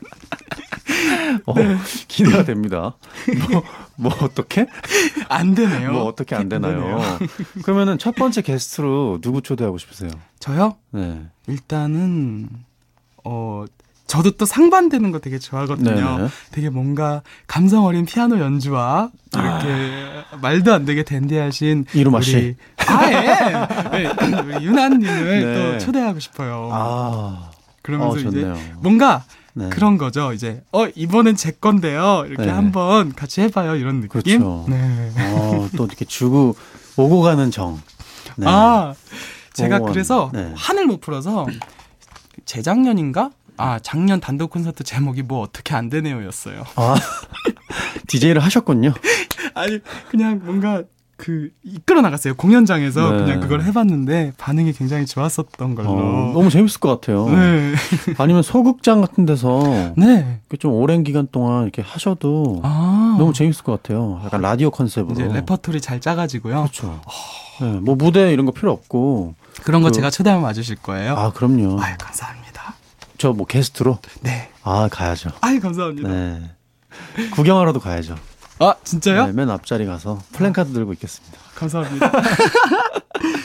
Speaker 1: 기대가 됩니다. 뭐 어떻게?
Speaker 2: 안 되네요.
Speaker 1: 뭐 어떻게 안 되나요? 그러면은 첫 번째 게스트로 누구 초대하고 싶으세요?
Speaker 2: 저요?
Speaker 1: 네.
Speaker 2: 일단은 저도 또 상반되는 거 되게 좋아하거든요. 네네. 되게 뭔가 감성 어린 피아노 연주와 이렇게 말도 안 되게 댄디하신
Speaker 1: 이루마 씨.
Speaker 2: 우리 유나님을 또 초대하고 싶어요. 그러면서 이제 뭔가 그런 거죠. 이제 이번엔 제 건데요. 이렇게 한번 같이 해봐요. 이런 느낌.
Speaker 1: 그렇죠. 네. 또 이렇게 주고 오고 가는 정. 네.
Speaker 2: 제가 그래서 한을 못 풀어서 재작년인가? 작년 단독 콘서트 제목이 뭐 어떻게 안 되네요였어요.
Speaker 1: DJ를 하셨군요.
Speaker 2: 아니 그냥 뭔가 이끌어 나갔어요. 공연장에서 그냥 그걸 해봤는데 반응이 굉장히 좋았었던 걸로.
Speaker 1: 너무 재밌을 것 같아요. 네. 아니면 소극장 같은 데서 좀 오랜 기간 동안 이렇게 하셔도 너무 재밌을 것 같아요. 약간 라디오 컨셉으로.
Speaker 2: 이제 레퍼토리 잘 짜가지고요.
Speaker 1: 그렇죠. 뭐 무대 이런 거 필요 없고.
Speaker 2: 그런 거 제가 초대하면 와주실 거예요?
Speaker 1: 그럼요.
Speaker 2: 감사합니다.
Speaker 1: 저 뭐 게스트로?
Speaker 2: 네.
Speaker 1: 가야죠.
Speaker 2: 감사합니다.
Speaker 1: 네. 구경하러도 가야죠.
Speaker 2: 진짜요?
Speaker 1: 네, 맨 앞자리 가서 플랜카드 들고 있겠습니다.
Speaker 2: 감사합니다.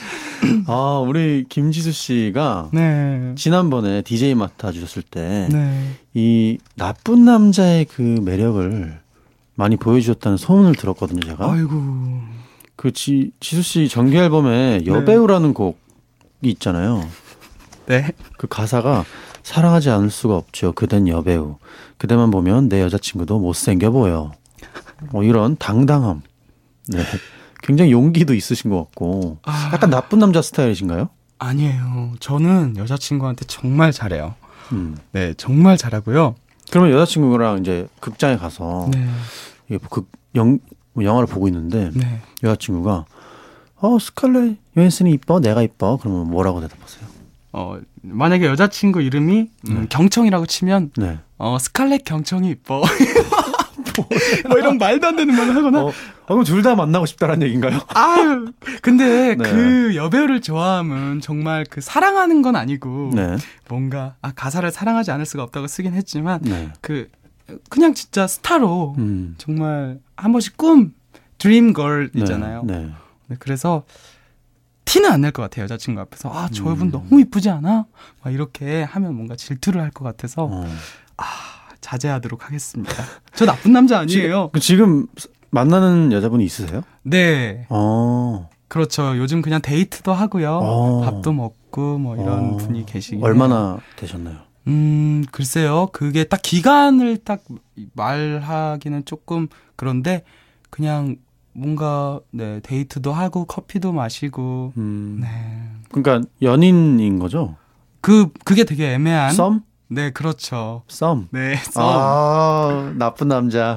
Speaker 1: 우리 김지수 씨가
Speaker 2: 네.
Speaker 1: 지난번에 DJ 맡아주셨을 때 이
Speaker 2: 네.
Speaker 1: 나쁜 남자의 그 매력을 많이 보여주셨다는 소문을 들었거든요, 제가.
Speaker 2: 아이고.
Speaker 1: 그 지수 씨 정규 앨범에 여배우라는 곡이 있잖아요.
Speaker 2: 네.
Speaker 1: 그 가사가 사랑하지 않을 수가 없죠. 그댄 여배우. 그대만 보면 내 여자친구도 못생겨 보여. 이런 당당함. 네. 굉장히 용기도 있으신 것 같고. 약간 나쁜 남자 스타일이신가요?
Speaker 2: 아니에요. 저는 여자친구한테 정말 잘해요. 네, 정말 잘하고요.
Speaker 1: 그러면 여자친구랑 이제 극장에 가서
Speaker 2: 네.
Speaker 1: 영화를 보고 있는데
Speaker 2: 네.
Speaker 1: 여자친구가 스칼렛 요한슨이 이뻐? 내가 이뻐? 그러면 뭐라고 대답하세요?
Speaker 2: 만약에 여자친구 이름이 경청이라고 치면
Speaker 1: 네.
Speaker 2: 스칼렛 경청이 이뻐. 뭐 이런 말도 안 되는 말을 하거나.
Speaker 1: 그럼 둘 다 만나고 싶다라는 얘기인가요?
Speaker 2: 아유, 근데
Speaker 1: 네.
Speaker 2: 그 여배우를 좋아하면 정말 그 사랑하는 건 아니고
Speaker 1: 네.
Speaker 2: 뭔가 가사를 사랑하지 않을 수가 없다고 쓰긴 했지만
Speaker 1: 네.
Speaker 2: 그냥 진짜 스타로 정말 한 번씩 드림걸 있잖아요.
Speaker 1: 네.
Speaker 2: 네, 그래서 티는 안 날 것 같아요. 여자친구 앞에서 저분 너무 이쁘지 않아? 막 이렇게 하면 뭔가 질투를 할 것 같아서 자제하도록 하겠습니다. 저 나쁜 남자 아니에요.
Speaker 1: 지금 만나는 여자분이 있으세요?
Speaker 2: 네. 그렇죠. 요즘 그냥 데이트도 하고요. 밥도 먹고 뭐 이런 분이 계시긴
Speaker 1: 얼마나 되셨나요?
Speaker 2: 글쎄요. 그게 딱 기간을 딱 말하기는 조금 그런데 그냥 뭔가 데이트도 하고 커피도 마시고 네.
Speaker 1: 그러니까 연인인 거죠?
Speaker 2: 그게 되게 애매한
Speaker 1: 썸?
Speaker 2: 네, 그렇죠.
Speaker 1: 썸.
Speaker 2: 네, 썸.
Speaker 1: 나쁜 남자.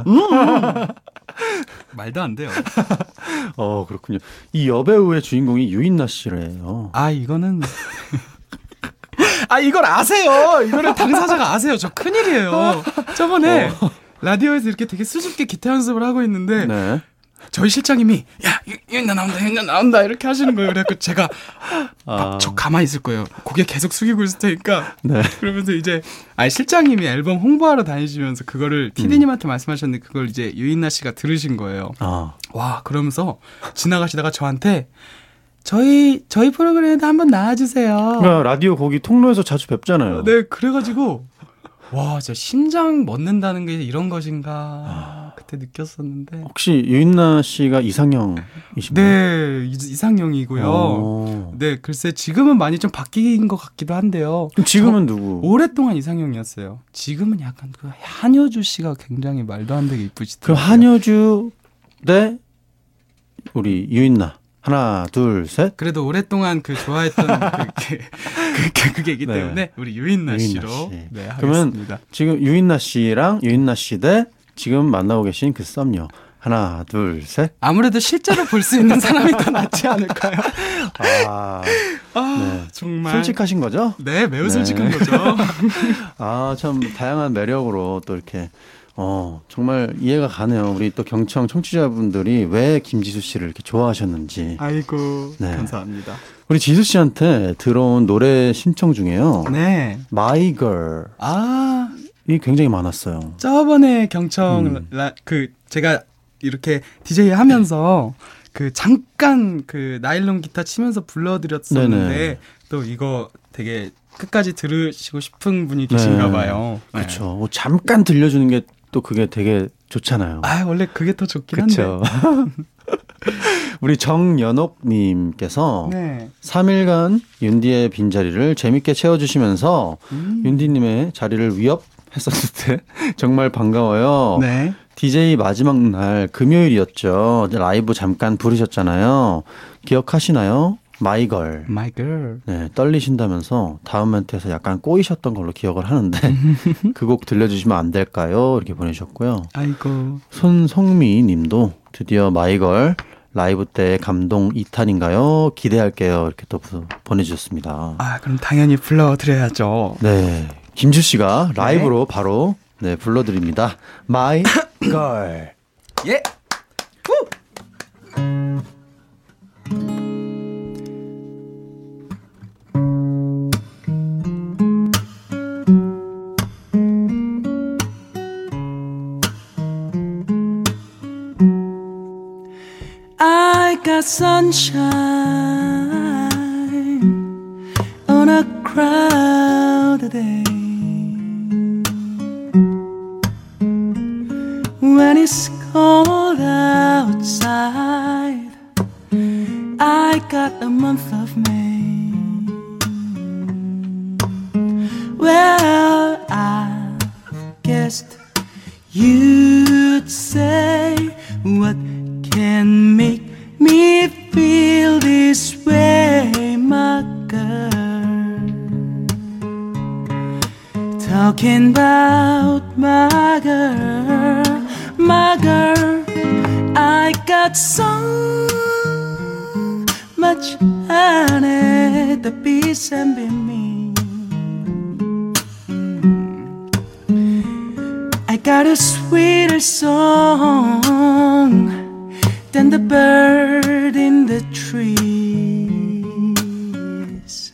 Speaker 2: 말도 안 돼요.
Speaker 1: 그렇군요. 이 여배우의 주인공이 유인나 씨래요.
Speaker 2: 이거는 이걸 아세요. 이거를 당사자가 아세요. 저 큰일이에요. 저번에 라디오에서 이렇게 되게 수줍게 기타 연습을 하고 있는데
Speaker 1: 네.
Speaker 2: 저희 실장님이 유인나 나온다 이렇게 하시는 거예요. 그래서 제가 저 가만히 있을 거예요. 고개 계속 숙이고 있을 테니까.
Speaker 1: 네.
Speaker 2: 그러면서 이제 실장님이 앨범 홍보하러 다니시면서 그거를 PD님한테 말씀하셨는데 그걸 이제 유인나 씨가 들으신 거예요. 와, 그러면서 지나가시다가 저한테 저희 프로그램에도 한번 나와주세요.
Speaker 1: 그러니까 라디오 거기 통로에서 자주 뵙잖아요.
Speaker 2: 네, 그래가지고 와, 진짜 심장 멎는다는 게 이런 것인가 그때 느꼈었는데.
Speaker 1: 혹시 유인나 씨가 이상형이신가요?
Speaker 2: 네, 이상형이고요. 네, 글쎄 지금은 많이 좀 바뀐 것 같기도 한데요.
Speaker 1: 지금은 누구?
Speaker 2: 오랫동안 이상형이었어요. 지금은 약간 그 한효주 씨가 굉장히 말도 안 되게 이쁘시더라고요.
Speaker 1: 그럼 한효주 대 우리 유인나. 하나, 둘, 셋.
Speaker 2: 그래도 오랫동안 좋아했던 그게 있기 때문에 우리 유인나 씨로
Speaker 1: 씨.
Speaker 2: 네, 하겠습니다.
Speaker 1: 그러면 지금 유인나 씨랑 유인나 씨 대 지금 만나고 계신 그 썸녀. 하나, 둘, 셋.
Speaker 2: 아무래도 실제로 볼 수 있는 사람이 더 낫지 않을까요?
Speaker 1: 네.
Speaker 2: 정말
Speaker 1: 솔직하신 거죠?
Speaker 2: 네, 매우 솔직한 거죠.
Speaker 1: 참 다양한 매력으로 또 이렇게 정말 이해가 가네요. 우리 또 경청 청취자분들이 왜 김지수 씨를 이렇게 좋아하셨는지.
Speaker 2: 아이고, 감사합니다.
Speaker 1: 우리 지수 씨한테 들어온 노래 신청 중에요.
Speaker 2: 네.
Speaker 1: My Girl. 이 굉장히 많았어요.
Speaker 2: 저번에 경청 제가 이렇게 DJ 하면서 잠깐 나일론 기타 치면서 불러드렸었는데
Speaker 1: 네네.
Speaker 2: 또 이거 되게 끝까지 들으시고 싶은 분이 계신가 봐요.
Speaker 1: 그렇죠. 잠깐 들려주는 게 또 그게 되게 좋잖아요.
Speaker 2: 원래 그게 더 좋긴 한데.
Speaker 1: 그렇죠. 우리 정연옥님께서 3일간 윤디의 빈자리를 재밌게 채워주시면서 윤디님의 자리를 위협했었을 때 정말 반가워요.
Speaker 2: 네.
Speaker 1: DJ 마지막 날 금요일이었죠. 라이브 잠깐 부르셨잖아요. 기억하시나요? 마이걸. 네, 떨리신다면서 다음 멘트에서 약간 꼬이셨던 걸로 기억을 하는데 그 곡 들려주시면 안 될까요? 이렇게 보내주셨고요.
Speaker 2: 아이고.
Speaker 1: 손성미 님도 드디어 마이걸 라이브 때 감동 2탄인가요? 기대할게요. 이렇게 또 보내주셨습니다.
Speaker 2: 그럼 당연히 불러드려야죠.
Speaker 1: 네. 김주 씨가 라이브로 바로 불러드립니다. My Girl.
Speaker 2: 예. I got sunshine crowded day. When it's cold outside, I got a month of May. Well, I guessed you'd say, what can make me feel this way, my girl? Talking about my girl, my girl. I got so much honey to be sending me. I got a sweeter song than the bird in the trees.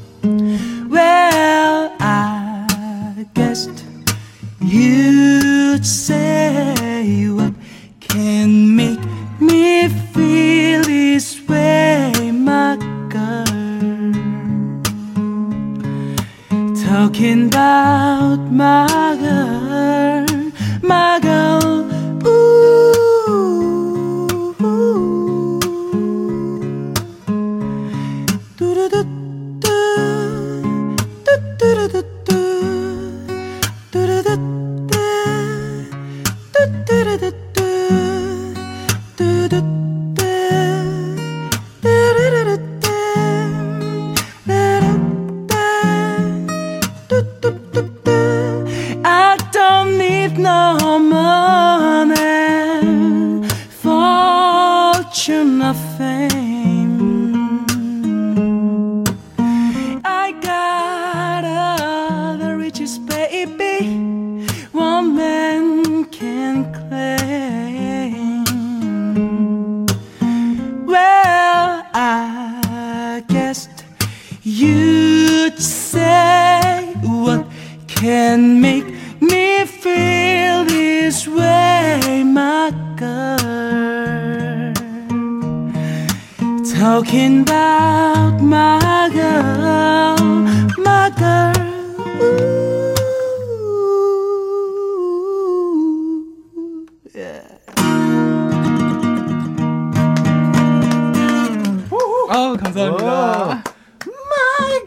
Speaker 2: Well, I guessed you'd say, what can make me feel this way, my girl? Talking about my girl, my girl. I don't need no money, fortune, or fame. I got all the riches, baby, one man can claim. Well, I guessed you'd say, what can make me feel this way, my girl? Talking about my girl, my girl. Ooh, yeah. 아우, 감사합니다. My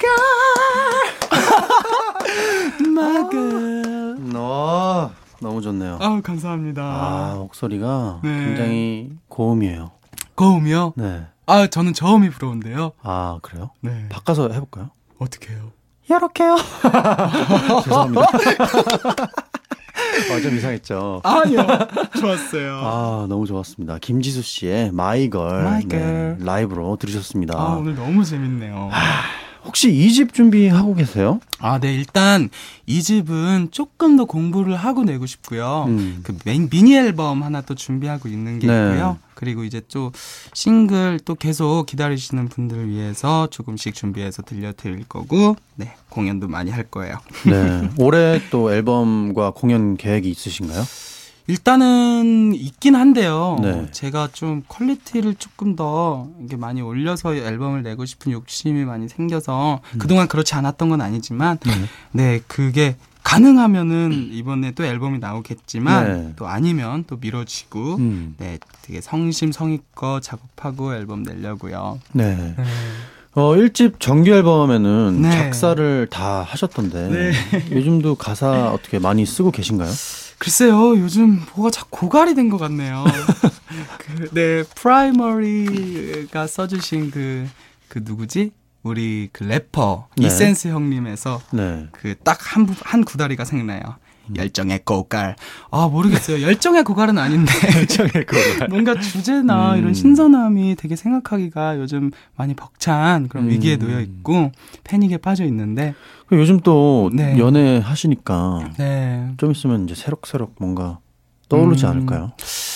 Speaker 2: girl, my girl.
Speaker 1: 너무 좋네요.
Speaker 2: 아우, 감사합니다.
Speaker 1: 아, 목소리가
Speaker 2: 네.
Speaker 1: 굉장히 고음이에요.
Speaker 2: 고음이요?
Speaker 1: 네.
Speaker 2: 아, 저는 저음이 부러운데요.
Speaker 1: 아, 그래요?
Speaker 2: 네.
Speaker 1: 바꿔서 해볼까요?
Speaker 2: 어떻게 해요?
Speaker 1: 이렇게요. 죄송합니다. 좀 이상했죠.
Speaker 2: 아니요. 좋았어요.
Speaker 1: 아, 너무 좋았습니다. 김지수 씨의 My Girl,
Speaker 2: My Girl.
Speaker 1: 네, 라이브로 들으셨습니다.
Speaker 2: 아, 오늘 너무 재밌네요.
Speaker 1: 혹시 2집 준비하고 계세요?
Speaker 2: 아, 네. 일단 이 집은 조금 더 공부를 하고 내고 싶고요. 그 미니 앨범 하나 또 준비하고 있는 게
Speaker 1: 네.
Speaker 2: 있고요. 그리고 이제 또 싱글 또 계속 기다리시는 분들을 위해서 조금씩 준비해서 들려드릴 거고, 네, 공연도 많이 할 거예요.
Speaker 1: 네. 올해 또 앨범과 공연 계획이 있으신가요?
Speaker 2: 일단은 있긴 한데요.
Speaker 1: 네.
Speaker 2: 제가 좀 퀄리티를 조금 더 이렇게 많이 올려서 앨범을 내고 싶은 욕심이 많이 생겨서 그동안 그렇지 않았던 건 아니지만 네, 그게 가능하면은 이번에 또 앨범이 나오겠지만
Speaker 1: 네.
Speaker 2: 또 아니면 또 미뤄지고 네, 되게 성심성의껏 작업하고 앨범 내려고요.
Speaker 1: 네. 1집 정규 앨범에는
Speaker 2: 네.
Speaker 1: 작사를 다 하셨던데
Speaker 2: 네.
Speaker 1: 요즘도 가사 어떻게 많이 쓰고 계신가요?
Speaker 2: 글쎄요, 요즘 뭐가 자꾸 고갈이 된 것 같네요. 네, 프라이머리가 써주신 그 누구지? 우리 그 래퍼
Speaker 1: 네.
Speaker 2: 이센스 형님에서
Speaker 1: 네.
Speaker 2: 그 딱 한 구다리가 생각나요. 열정의 고갈. 아, 모르겠어요. 열정의 고갈은 아닌데.
Speaker 1: 열정의 고갈.
Speaker 2: 뭔가 주제나 이런 신선함이 되게 생각하기가 요즘 많이 벅찬 그런 위기에 놓여 있고 패닉에 빠져 있는데.
Speaker 1: 요즘 또
Speaker 2: 네.
Speaker 1: 연애 하시니까
Speaker 2: 네.
Speaker 1: 좀 있으면 이제 새록새록 뭔가 떠오르지 않을까요?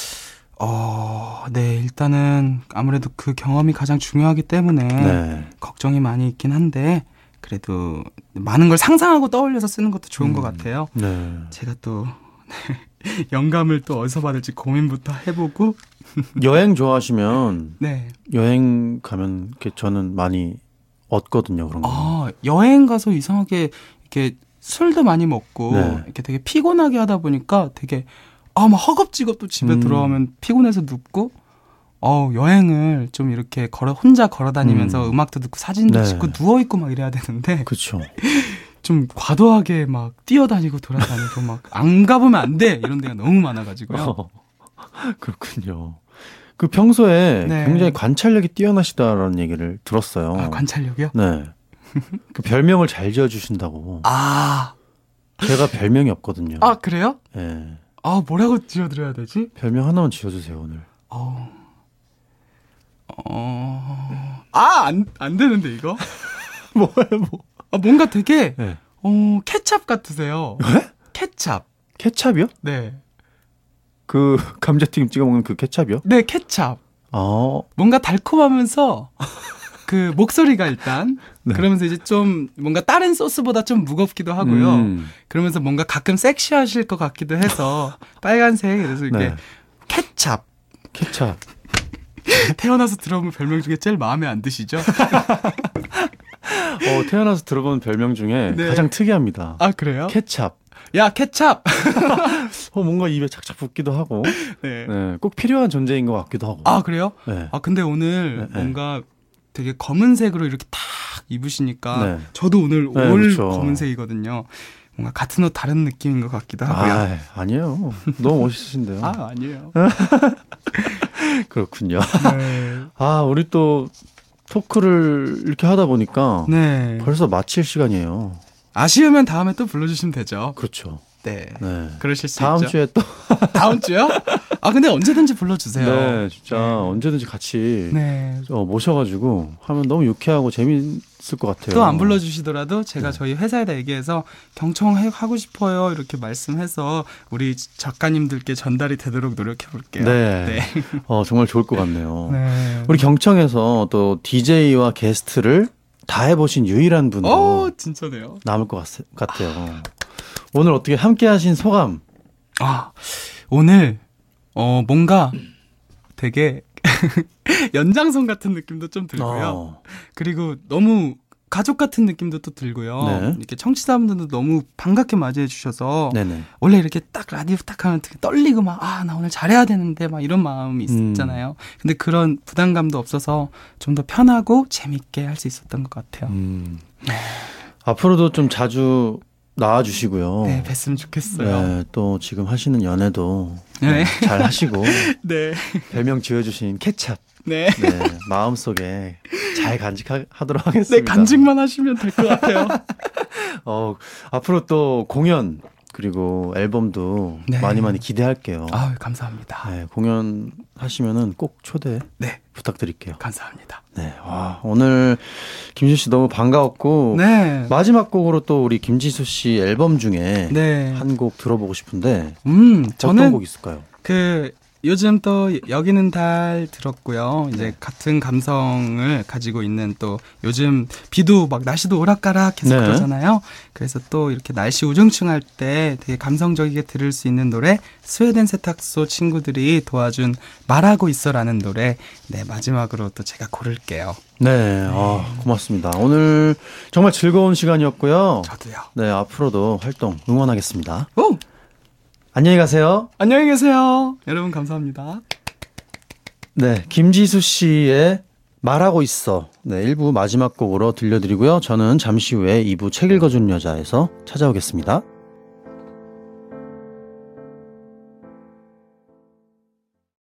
Speaker 2: 네, 일단은 아무래도 그 경험이 가장 중요하기 때문에
Speaker 1: 네.
Speaker 2: 걱정이 많이 있긴 한데 그래도 많은 걸 상상하고 떠올려서 쓰는 것도 좋은 것 같아요.
Speaker 1: 네.
Speaker 2: 제가 또 영감을 또 어디서 받을지 고민부터 해보고.
Speaker 1: 여행 좋아하시면
Speaker 2: 네.
Speaker 1: 여행 가면 이렇게 저는 많이 얻거든요, 그런 거.
Speaker 2: 아, 여행 가서 이상하게 이렇게 술도 많이 먹고
Speaker 1: 네.
Speaker 2: 이렇게 되게 피곤하게 하다 보니까 되게 막 허겁지겁 또 집에 들어오면 피곤해서 눕고 여행을 좀 이렇게 혼자 걸어 다니면서 음악도 듣고 사진도
Speaker 1: 네.
Speaker 2: 찍고 누워 있고 막 이래야 되는데
Speaker 1: 그렇죠.
Speaker 2: 좀 과도하게 막 뛰어다니고 돌아다니고 막 안 가보면 안 돼 이런 데가 너무 많아가지고요.
Speaker 1: 그렇군요. 그 평소에
Speaker 2: 네.
Speaker 1: 굉장히 관찰력이 뛰어나시다라는 얘기를 들었어요.
Speaker 2: 아, 관찰력이요?
Speaker 1: 네. 그 별명을 잘 지어주신다고.
Speaker 2: 아,
Speaker 1: 제가 별명이 없거든요.
Speaker 2: 아 그래요?
Speaker 1: 네.
Speaker 2: 아, 뭐라고 지어드려야 되지?
Speaker 1: 별명 하나만 지어주세요, 오늘.
Speaker 2: 안 되는데 이거?
Speaker 1: 뭐예요, 뭐?
Speaker 2: 아, 뭔가 되게
Speaker 1: 네.
Speaker 2: 케찹 같으세요.
Speaker 1: 왜?
Speaker 2: 케찹.
Speaker 1: 케찹이요?
Speaker 2: 네.
Speaker 1: 그 감자튀김 찍어 먹는 그 케찹이요?
Speaker 2: 네, 케찹.
Speaker 1: 뭔가
Speaker 2: 달콤하면서 그 목소리가 일단
Speaker 1: 네.
Speaker 2: 그러면서 이제 좀 뭔가 다른 소스보다 좀 무겁기도 하고요. 그러면서 뭔가 가끔 섹시하실 것 같기도 해서 빨간색 그래서 이렇게
Speaker 1: 네.
Speaker 2: 케찹.
Speaker 1: 케찹.
Speaker 2: 태어나서 들어본 별명 중에 제일 마음에 안 드시죠?
Speaker 1: 태어나서 들어본 별명 중에
Speaker 2: 네.
Speaker 1: 가장 특이합니다.
Speaker 2: 아, 그래요?
Speaker 1: 케찹.
Speaker 2: 야, 케찹.
Speaker 1: 뭔가 입에 착착 붙기도 하고,
Speaker 2: 네.
Speaker 1: 네, 꼭 필요한 존재인 것 같기도 하고.
Speaker 2: 아, 그래요?
Speaker 1: 네.
Speaker 2: 아, 근데 오늘
Speaker 1: 네.
Speaker 2: 뭔가 되게 검은색으로 이렇게 탁 입으시니까
Speaker 1: 네.
Speaker 2: 저도 오늘
Speaker 1: 네,
Speaker 2: 올
Speaker 1: 그렇죠.
Speaker 2: 검은색이거든요. 뭔가 같은 옷 다른 느낌인 것 같기도 하고요.
Speaker 1: 아니에요. 너무 멋있으신데요.
Speaker 2: 아니에요.
Speaker 1: 그렇군요.
Speaker 2: 네.
Speaker 1: 우리 또 토크를 이렇게 하다 보니까
Speaker 2: 네.
Speaker 1: 벌써 마칠 시간이에요.
Speaker 2: 아쉬우면 다음에 또 불러주시면 되죠.
Speaker 1: 그렇죠.
Speaker 2: 네.
Speaker 1: 네.
Speaker 2: 그러실 수
Speaker 1: 다음
Speaker 2: 있죠.
Speaker 1: 주에 또.
Speaker 2: 다음 주요? 근데 언제든지 불러주세요.
Speaker 1: 네, 진짜 언제든지 같이
Speaker 2: 네.
Speaker 1: 모셔가지고 하면 너무 유쾌하고 재밌을 것 같아요.
Speaker 2: 또 안 불러주시더라도 제가
Speaker 1: 네.
Speaker 2: 저희 회사에다 얘기해서 경청하고 싶어요 이렇게 말씀해서 우리 작가님들께 전달이 되도록 노력해 볼게요.
Speaker 1: 네. 정말 좋을 것 같네요.
Speaker 2: 네.
Speaker 1: 우리 경청에서 또 DJ와 게스트를 다 해보신 유일한 분으로
Speaker 2: 진짜네요.
Speaker 1: 남을 것 같아요. 오늘 어떻게 함께 하신 소감?
Speaker 2: 오늘 뭔가 되게 연장선 같은 느낌도 좀 들고요. 그리고 너무 가족 같은 느낌도 또 들고요.
Speaker 1: 네.
Speaker 2: 이렇게 청취자분들도 너무 반갑게 맞이해 주셔서
Speaker 1: 네네.
Speaker 2: 원래 이렇게 딱 라디오 딱 하면 되게 떨리고 막 나 오늘 잘해야 되는데 막 이런 마음이 있잖아요. 근데 그런 부담감도 없어서 좀 더 편하고 재밌게 할 수 있었던 것 같아요.
Speaker 1: 앞으로도 좀 자주 나와주시고요.
Speaker 2: 네, 뵀으면 좋겠어요.
Speaker 1: 네, 또 지금 하시는 연애도
Speaker 2: 네.
Speaker 1: 잘 하시고
Speaker 2: 네.
Speaker 1: 별명 지어주신 케찹
Speaker 2: 네.
Speaker 1: 마음속에 잘 간직하도록
Speaker 2: 네,
Speaker 1: 하겠습니다.
Speaker 2: 간직만 하시면 될 것 같아요.
Speaker 1: 앞으로 또 공연 그리고 앨범도
Speaker 2: 네.
Speaker 1: 많이 기대할게요.
Speaker 2: 감사합니다.
Speaker 1: 네, 공연 하시면은 꼭 초대 부탁드릴게요.
Speaker 2: 감사합니다.
Speaker 1: 네, 오늘 김지수 씨 너무 반가웠고
Speaker 2: 네.
Speaker 1: 마지막 곡으로 또 우리 김지수 씨 앨범 중에
Speaker 2: 네.
Speaker 1: 한 곡 들어보고 싶은데
Speaker 2: 저는
Speaker 1: 어떤 곡 있을까요?
Speaker 2: 요즘 또 여기는 달 들었고요. 이제 같은 감성을 가지고 있는 또 요즘 비도 막 날씨도 오락가락 계속 그러잖아요. 그래서 또 이렇게 날씨 우중충할 때 되게 감성적이게 들을 수 있는 노래 스웨덴 세탁소 친구들이 도와준 말하고 있어라는 노래 마지막으로 또 제가 고를게요.
Speaker 1: 네, 고맙습니다. 오늘 정말 즐거운 시간이었고요.
Speaker 2: 저도요.
Speaker 1: 네, 앞으로도 활동 응원하겠습니다.
Speaker 2: 오!
Speaker 1: 안녕히 가세요.
Speaker 2: 안녕히 계세요. 여러분 감사합니다.
Speaker 1: 네, 김지수 씨의 말하고 있어. 네, 1부 마지막 곡으로 들려드리고요. 저는 잠시 후에 2부 책 읽어주는 여자에서 찾아오겠습니다.